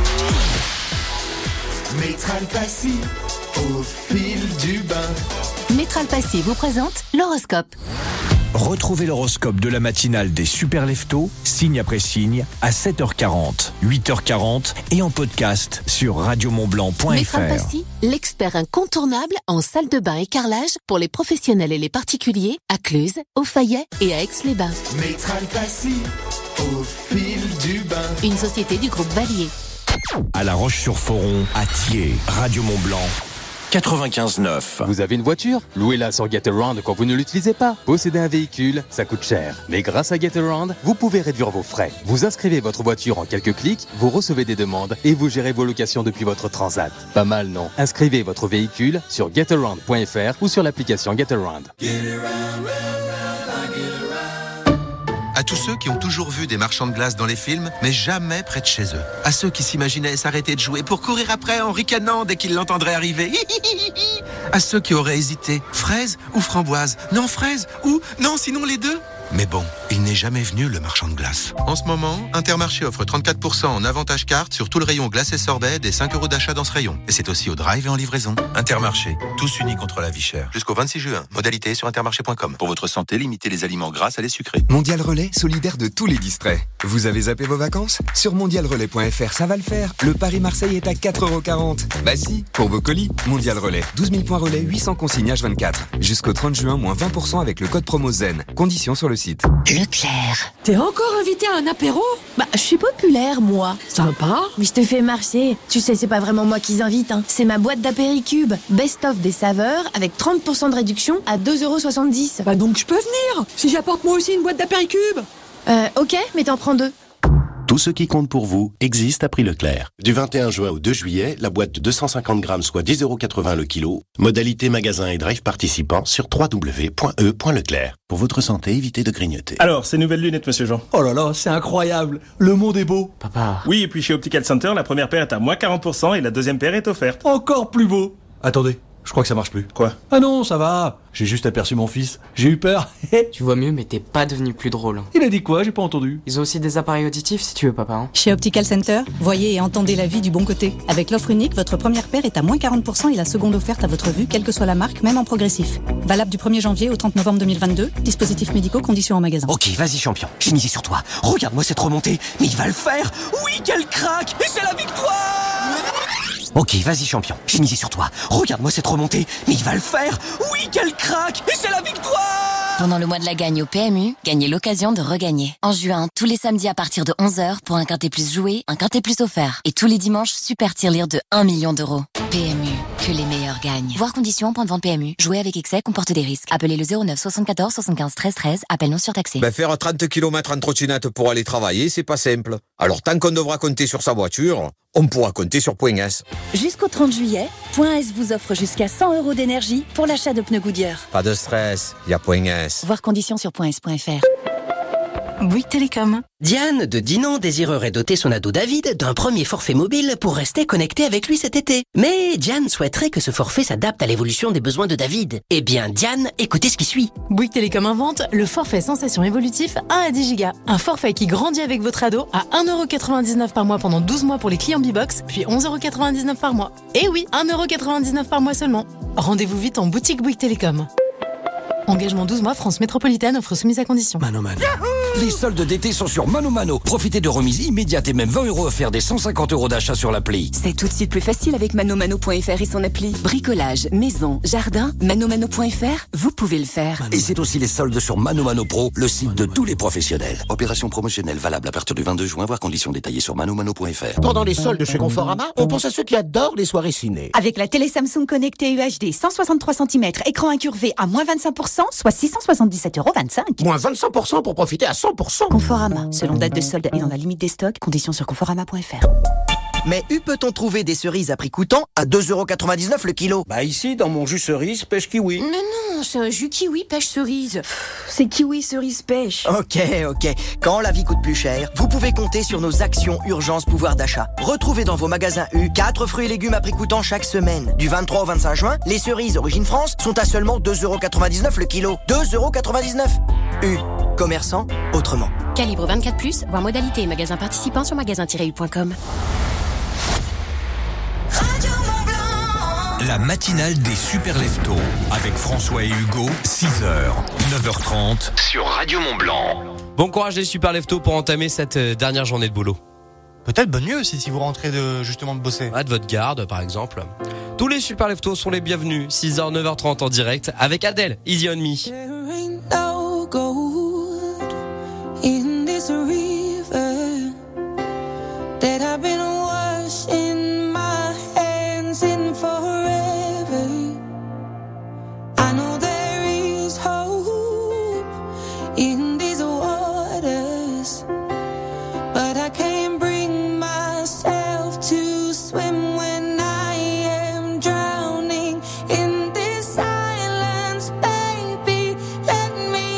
Métral Passy, au fil du bain. Métral Passy vous présente l'horoscope. Retrouvez l'horoscope de la matinale des Super Leftos, signe après signe, à 7h40, 8h40 et en podcast sur radiomontblanc.fr. Métral Passy, l'expert incontournable en salle de bain et carrelage pour les professionnels et les particuliers à Cluse, au Fayet et à Aix-les-Bains. Métral Passy, au fil du bain. Une société du groupe Valier. À La Roche-sur-Foron, à Thiers, Radio Mont-Blanc. 95.9. Vous avez une voiture? Louez-la sur Getaround quand vous ne l'utilisez pas. Posséder un véhicule, ça coûte cher. Mais grâce à Getaround, vous pouvez réduire vos frais. Vous inscrivez votre voiture en quelques clics, vous recevez des demandes et vous gérez vos locations depuis votre transat. Pas mal, non? Inscrivez votre véhicule sur getaround.fr ou sur l'application Getaround. À tous ceux qui ont toujours vu des marchands de glace dans les films, mais jamais près de chez eux. À ceux qui s'imaginaient s'arrêter de jouer pour courir après en ricanant dès qu'ils l'entendraient arriver. À ceux qui auraient hésité, fraise ou framboise? Non, fraise ou non, sinon les deux. Mais bon, il n'est jamais venu le marchand de glace. En ce moment, Intermarché offre 34% en avantage carte sur tout le rayon glace et sorbet et 5 € d'achat dans ce rayon. Et c'est aussi au drive et en livraison. Intermarché, tous unis contre la vie chère. Jusqu'au 26 juin. Modalité sur intermarché.com. Pour votre santé, limitez les aliments gras à les sucrés. Mondial Relais, solidaire de tous les distraits. Vous avez zappé vos vacances? Sur mondialrelais.fr, ça va le faire. Le Paris-Marseille est à 4,40 €. Bah si, pour vos colis. Mondial Relais, 12 000 points relais, 800 consignes H24. Jusqu'au 30 juin, moins 20% avec le code promo ZEN. Conditions sur le site. Leclerc. T'es encore invité à un apéro? Je suis populaire, moi. Sympa. Mais je te fais marcher. Tu sais, c'est pas vraiment moi qui invite, hein. C'est ma boîte d'apéricube. Best-of des saveurs avec 30% de réduction à 2,70 €. Donc je peux venir, si j'apporte moi aussi une boîte d'apéricube. Ok, mais t'en prends 2. Tout ce qui compte pour vous existe à prix Leclerc. Du 21 juin au 2 juillet, la boîte de 250 grammes soit 10,80 € le kilo. Modalité magasin et drive participants sur www.e.leclerc. Pour votre santé, évitez de grignoter. Alors, ces nouvelles lunettes, monsieur Jean. Oh là là, c'est incroyable. Le monde est beau. Papa. Oui, et puis chez Optical Center, la première paire est à moins 40% et la deuxième paire est offerte. Encore plus beau. Attendez, je crois que ça marche plus. Quoi? Ah non, ça va. J'ai juste aperçu mon fils. J'ai eu peur. Tu vois mieux, mais t'es pas devenu plus drôle. Il a dit quoi? J'ai pas entendu. Ils ont aussi des appareils auditifs si tu veux, papa. Chez Optical Center, voyez et entendez la vie du bon côté. Avec l'offre unique, votre première paire est à moins 40% et la seconde offerte à votre vue, quelle que soit la marque, même en progressif. Valable du 1er janvier au 30 novembre 2022. Dispositifs médicaux, conditions en magasin. Ok, vas-y champion, j'ai misé sur toi. Regarde-moi cette remontée, mais il va le faire. Oui, quel crack! Et c'est la victoire! Ok, vas-y champion, j'ai misé sur toi. Regarde-moi cette remontée, mais il va le faire. Oui, quel crack! Et c'est la victoire! Pendant le mois de la gagne au PMU, gagnez l'occasion de regagner. En juin, tous les samedis à partir de 11h, pour un quintet plus joué, un quintet plus offert. Et tous les dimanches, super tirelire de 1 million d'euros. PMU, que les meilleurs gagnent. Voir conditions en point de vente PMU. Jouer avec excès comporte des risques. Appelez le 09 74 75 13 13. Appel non surtaxé. Faire 30 km en trottinette pour aller travailler, c'est pas simple. Alors tant qu'on devra compter sur sa voiture, on pourra compter sur Point S. Jusqu'au 30 juillet, Point S vous offre jusqu'à 100 € d'énergie pour l'achat de pneus Goodyear. Pas de stress, il y a Point S. Voir conditions sur .s.fr. Bouygues Télécom. Diane de Dinan désirerait doter son ado David d'un premier forfait mobile pour rester connecté avec lui cet été. Mais Diane souhaiterait que ce forfait s'adapte à l'évolution des besoins de David. Eh bien, Diane, écoutez ce qui suit. Bouygues Télécom invente le forfait sensation évolutif 1 à 10 Go. Un forfait qui grandit avec votre ado à 1,99€ par mois pendant 12 mois pour les clients B-Box, puis 11,99€ par mois. Et oui, 1,99€ par mois seulement. Rendez-vous vite en boutique Bouygues Télécom. Engagement 12 mois, France Métropolitaine, offre soumise à condition. Mano Mano. Les soldes d'été sont sur Mano Mano. Profitez de remises immédiates et même 20 € offerts des 150 € d'achat sur l'appli. C'est tout de suite plus facile avec manomano.fr et son appli. Bricolage, maison, jardin, manomano.fr, vous pouvez le faire. Et c'est aussi les soldes sur Mano Mano Pro, le site de tous les professionnels. Opération promotionnelle valable à partir du 22 juin, voir conditions détaillées sur manomano.fr. Pendant les soldes chez Conforama, on pense à ceux qui adorent les soirées ciné. Avec la télé Samsung connectée UHD 163 cm, écran incurvé à moins 25%, soit 677,25 €. Moins 25% pour profiter à 100%. Conforama, selon date de solde et dans la limite des stocks, conditions sur conforama.fr. Mais où peut-on trouver des cerises à prix coûtant à 2,99€ le kilo? Ici, dans mon jus cerise, pêche kiwi. Mais non, c'est un jus kiwi pêche cerise. C'est kiwi cerise pêche. Ok. Quand la vie coûte plus cher, vous pouvez compter sur nos actions urgence pouvoir d'achat. Retrouvez dans vos magasins U 4 fruits et légumes à prix coûtant chaque semaine. Du 23 au 25 juin, les cerises Origine France sont à seulement 2,99€ le kilo. 2,99€. U. Commerçant autrement. Calibre 24+, voir modalité et magasins participants sur magasin-u.com. La matinale des super leftos avec François et Hugo, 6h, 9h30 sur Radio Mont-Blanc. Bon courage les super leftos pour entamer cette dernière journée de boulot. Peut-être bonne nuit aussi si vous rentrez de bosser. De votre garde par exemple. Tous les super leftos sont les bienvenus. 6h, 9h30 en direct avec Adèle, Easy on Me. In this river that I've been washing my hands in forever. I know there is hope in these waters, but I can't bring myself to swim when I am drowning in this silence, baby. Let me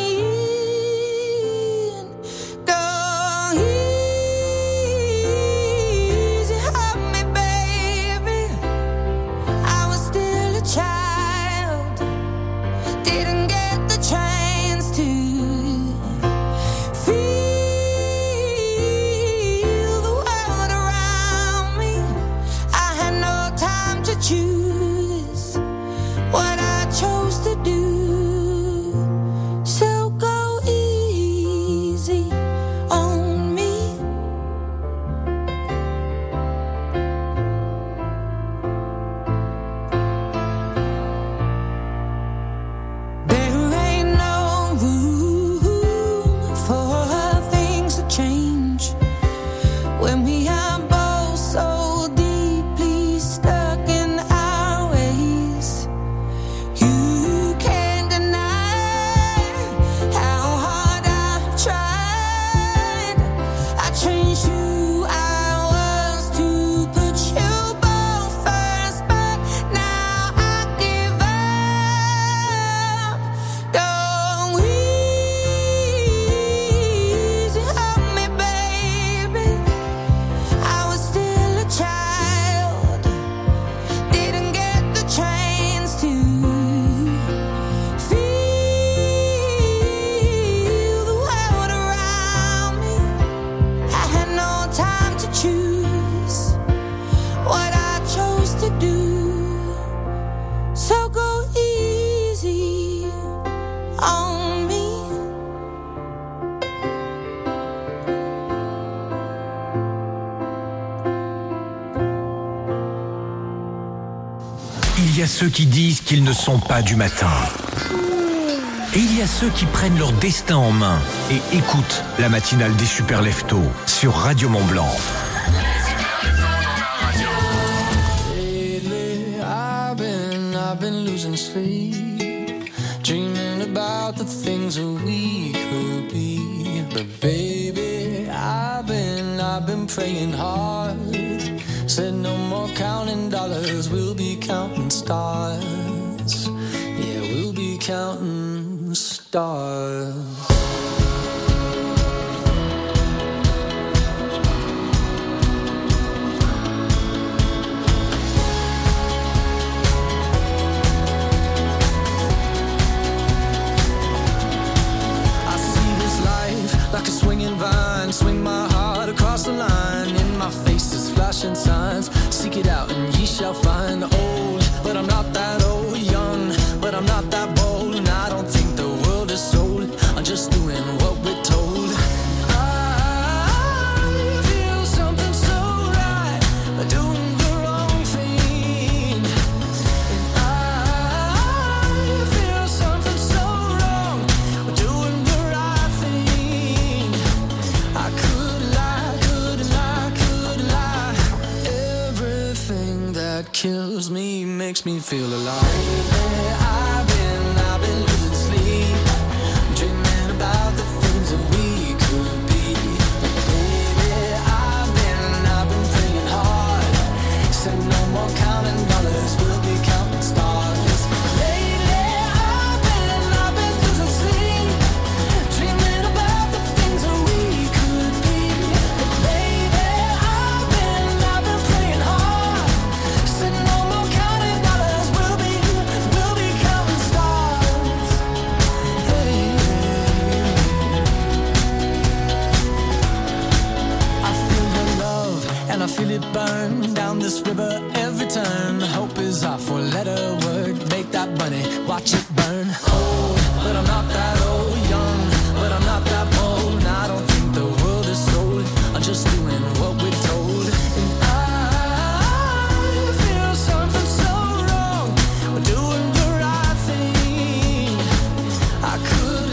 Il y a ceux qui disent qu'ils ne sont pas du matin. Et il y a ceux qui prennent leur destin en main et écoutent la matinale des super leftos sur Radio Mont-Blanc. Lately, I've been losing sleep, dreaming about the things that we could be. But baby, I've been praying hard. Said no more counting dollars, we'll be counting stars. Yeah, we'll be counting stars. Like a swinging vine, swing my heart across the line. In my face is flashing signs. Seek it out and ye shall find. Old, but I'm not that old. Young, but I'm not that bold. And I don't think the world is sold. I'm just doing what we're told. I feel something so right, doing the wrong thing. And I feel something so wrong, doing the right thing. I could lie. Everything that kills me makes me feel alive. I've been losing sleep, dreaming about the things that we could be. Baby, I've been praying hard. Said no more counting dollars, we'll be counting stars. Lately, I've been losing sleep, dreaming about the things that we could be. Baby, I've been praying hard. Said no more counting dollars, we'll be counting stars. Hey. I feel your love and I feel it burn down this river every turn. Hope is our four-letter word. Make that money, watch it burn. Old, but I'm not that old. Young, but I'm not that bold. And I don't think the world is sold. I'm just doing what we're told. And I feel something so wrong. We're doing the right thing. I could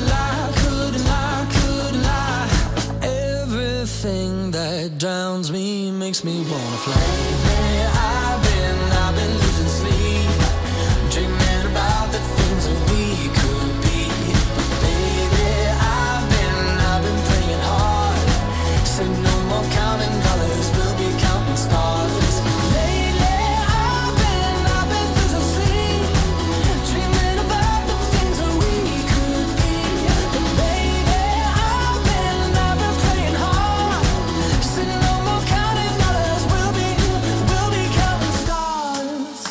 lie. Everything that drowns me makes me wanna fly. I've been losing sleep, dreaming about the things that we could be. Baby, I've been praying hard. Said no more counting dollars, we'll be counting stars. Lately, I've been losing sleep, dreaming about the things that we could be. Baby, I've been praying hard. Said no more counting dollars, we'll be counting stars.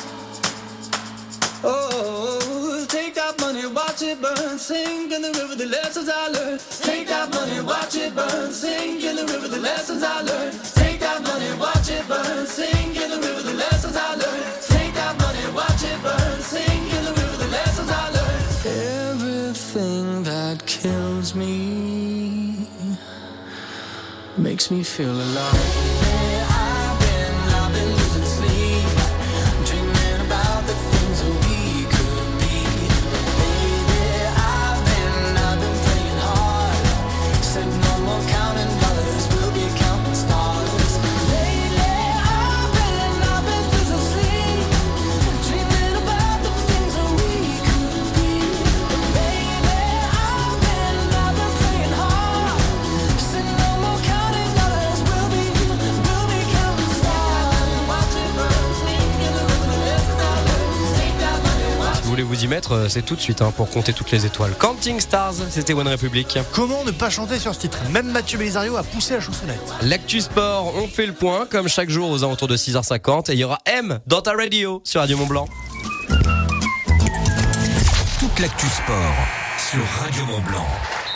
Oh, take that money, watch it burn, sink in the river, the lessons I learned. Take that money, watch it burn, sink in the river, the lessons I learned. Take that money, watch it burn, sink in the river, the lessons I learned. Take that money, watch it burn, sink in the river, the lessons I learned. Everything that kills me makes me feel alive. I've been losing sleep, dreaming about the things that we could be. Baby, I've been praying hard. Said no more counting dollars, we'll be counting stars. Lately, I've been losing sleep, dreaming about the things that we could be. Baby, I've been praying hard. Said no more counting dollars, we'll be counting stars. Watch it burn, sink in the river, the lessons I learned. Take that money, watch. Vous voulez vous y mettre, c'est tout de suite pour compter toutes les étoiles. Counting Stars, c'était One Republic. Comment ne pas chanter sur ce titre? Même Mathieu Belisario a poussé la chaussonnette. L'actu sport, on fait le point comme chaque jour aux alentours de 6h50 et il y aura M dans ta radio sur Radio Mont-Blanc. Toute l'actu sport sur Radio Mont-Blanc.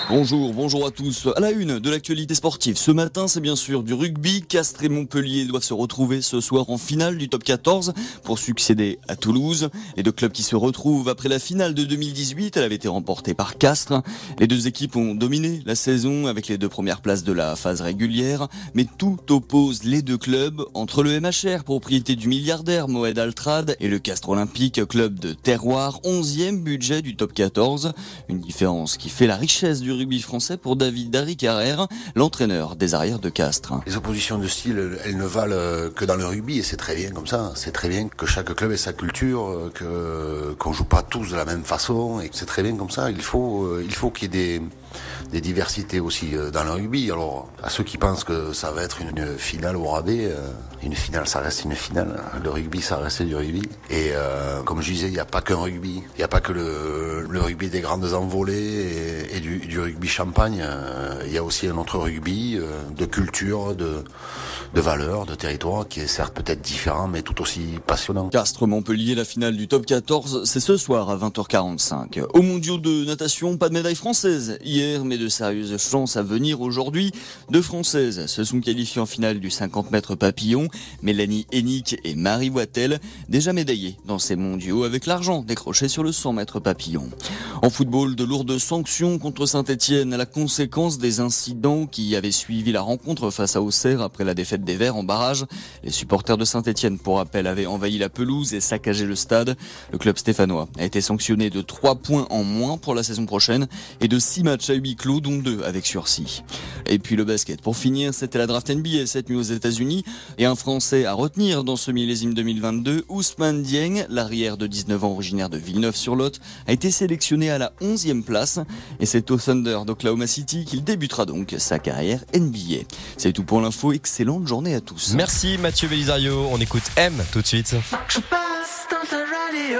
Bonjour à tous. À la une de l'actualité sportive. Ce matin, c'est bien sûr du rugby. Castres et Montpellier doivent se retrouver ce soir en finale du top 14 pour succéder à Toulouse. Les deux clubs qui se retrouvent après la finale de 2018. Elle avait été remportée par Castres. Les deux équipes ont dominé la saison avec les deux premières places de la phase régulière. Mais tout oppose les deux clubs entre le MHR, propriété du milliardaire Moed Altrad, et le Castres Olympique, club de terroir, 11e budget du top 14. Une différence qui fait la richesse du rugby français pour David Darry-Carrère, l'entraîneur des arrières de Castres. Les oppositions de style, elles ne valent que dans le rugby et c'est très bien comme ça. C'est très bien que chaque club ait sa culture, qu'on joue pas tous de la même façon et c'est très bien comme ça. Il faut qu'il y ait des diversités aussi dans le rugby. Alors, à ceux qui pensent que ça va être une finale au rabais, une finale, ça reste une finale. Le rugby, ça reste du rugby. Et comme je disais, il n'y a pas qu'un rugby. Il n'y a pas que le rugby des grandes envolées et du rugby champagne. Il y a aussi un autre rugby de culture, de valeurs, de territoire, qui est certes peut-être différent, mais tout aussi passionnant. Castres-Montpellier, la finale du top 14, c'est ce soir à 20h45. Aux mondiaux de natation, pas de médaille française hier, mais de sérieuses chances à venir aujourd'hui. Deux Françaises se sont qualifiées en finale du 50 mètres papillon. Mélanie Hennick et Marie Wattel, déjà médaillées dans ces mondiaux avec l'argent décroché sur le 100 mètres papillon. En football, de lourdes sanctions contre Saint-Etienne à la conséquence des incidents qui avaient suivi la rencontre face à Auxerre après la défaite des Verts en barrage. Les supporters de Saint-Etienne, pour rappel, avaient envahi la pelouse et saccagé le stade. Le club stéphanois a été sanctionné de 3 points en moins pour la saison prochaine et de 6 matchs à huis clos, dont 2 avec sursis. Et puis le basket. Pour finir, c'était la draft NBA cette nuit aux États-Unis et un Français à retenir dans ce millésime 2022, Ousmane Dieng, l'arrière de 19 ans originaire de Villeneuve-sur-Lot, a été sélectionné à la 11e place et c'est au Thunder d'Oklahoma City qu'il débutera donc sa carrière NBA. C'est tout pour l'info. Excellente journée à tous. Merci Mathieu Belisario. On écoute M tout de suite. Je passe dans ta radio,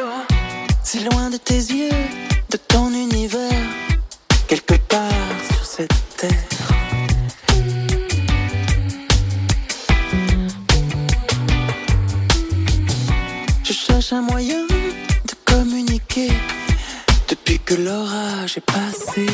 si loin de tes yeux, de ton univers, quelque part sur cette terre. Je cherche un moyen de communiquer depuis que l'orage est passé.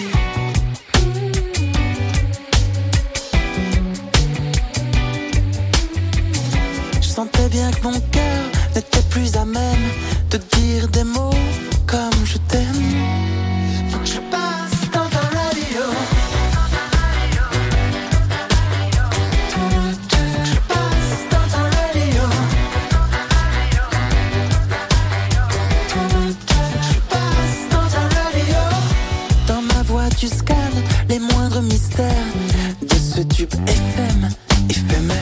Je sentais bien que mon cœur n'était plus à même de dire des mots comme je t'aime. Faut que je passe dans ta radio. Faut que je passe dans ta radio. Faut que je passe dans ta radio. Dans ma voix tu scannes les moindres mystères de ce tube FM éphémère.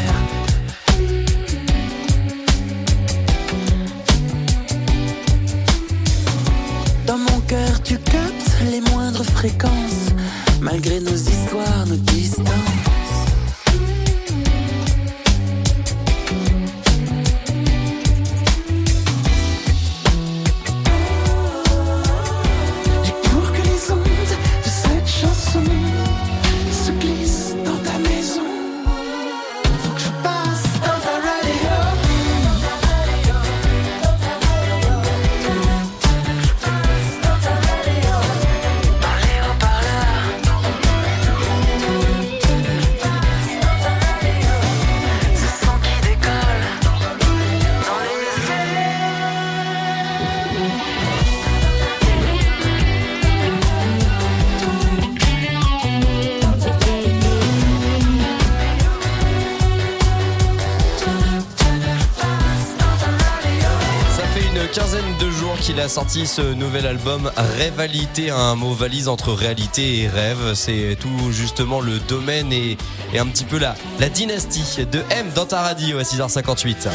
Dans mon cœur tu captes les moindres fréquences, malgré nos histoires, nos distances. Et pour que les ondes de cette chanson se glissent dans ta maison, faut que je passe dans ta radio. Quinzaine de jours qu'il a sorti ce nouvel album Rêvalité, un mot valise entre réalité et rêve. C'est tout justement le domaine et un petit peu la dynastie de M dans ta radio à 6h58.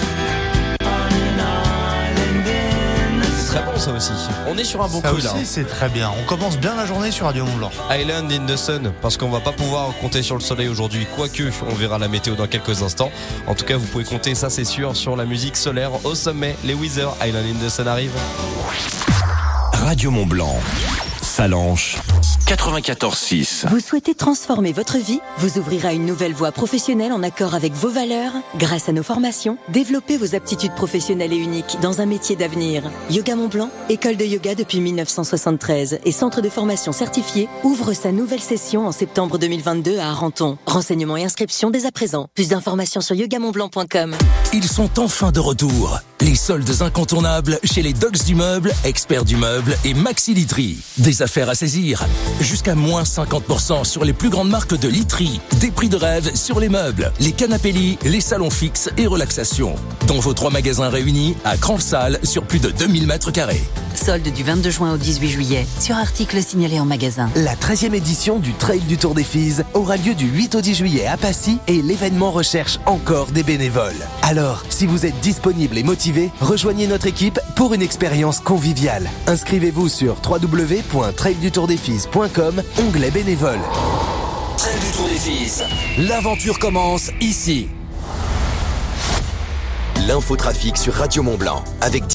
Très bon ça aussi. On est sur un bon ça coup aussi, là. C'est très bien. On commence bien la journée sur Radio Mont-Blanc. Island in the Sun, parce qu'on va pas pouvoir compter sur le soleil aujourd'hui, quoique on verra la météo dans quelques instants. En tout cas, vous pouvez compter, ça c'est sûr, sur la musique solaire au sommet. Les Weezer, Island in the Sun arrive. Radio Mont-Blanc, Salanches 94.6. Vous souhaitez transformer votre vie, vous ouvrir à une nouvelle voie professionnelle en accord avec vos valeurs? Grâce à nos formations, développez vos aptitudes professionnelles et uniques dans un métier d'avenir. Yoga Mont-Blanc, école de yoga depuis 1973 et centre de formation certifié, ouvre sa nouvelle session en septembre 2022 à Arenton. Renseignements et inscriptions dès à présent. Plus d'informations sur yogamontblanc.com. Ils sont enfin de retour. Les soldes incontournables chez les Dogs du Meuble, Experts du Meuble et Maxi Literie. Des affaires à saisir. Jusqu'à moins 50% sur les plus grandes marques de literie. Des prix de rêve sur les meubles, les canapés lits, les salons fixes et relaxation. Dans vos 3 magasins réunis à Cranles-Salles sur plus de 2000 mètres carrés. Solde du 22 juin au 18 juillet sur articles signalés en magasin. La 13e édition du Trail du Tour des Fises aura lieu du 8 au 10 juillet à Passy et l'événement recherche encore des bénévoles. Alors, si vous êtes disponible et motivé, rejoignez notre équipe pour une expérience conviviale. Inscrivez-vous sur www.traildutourdesfises.com, onglet bénévoles. Trail du Tour des Fises. L'aventure commence ici. L'infotrafic sur Radio Mont-Blanc avec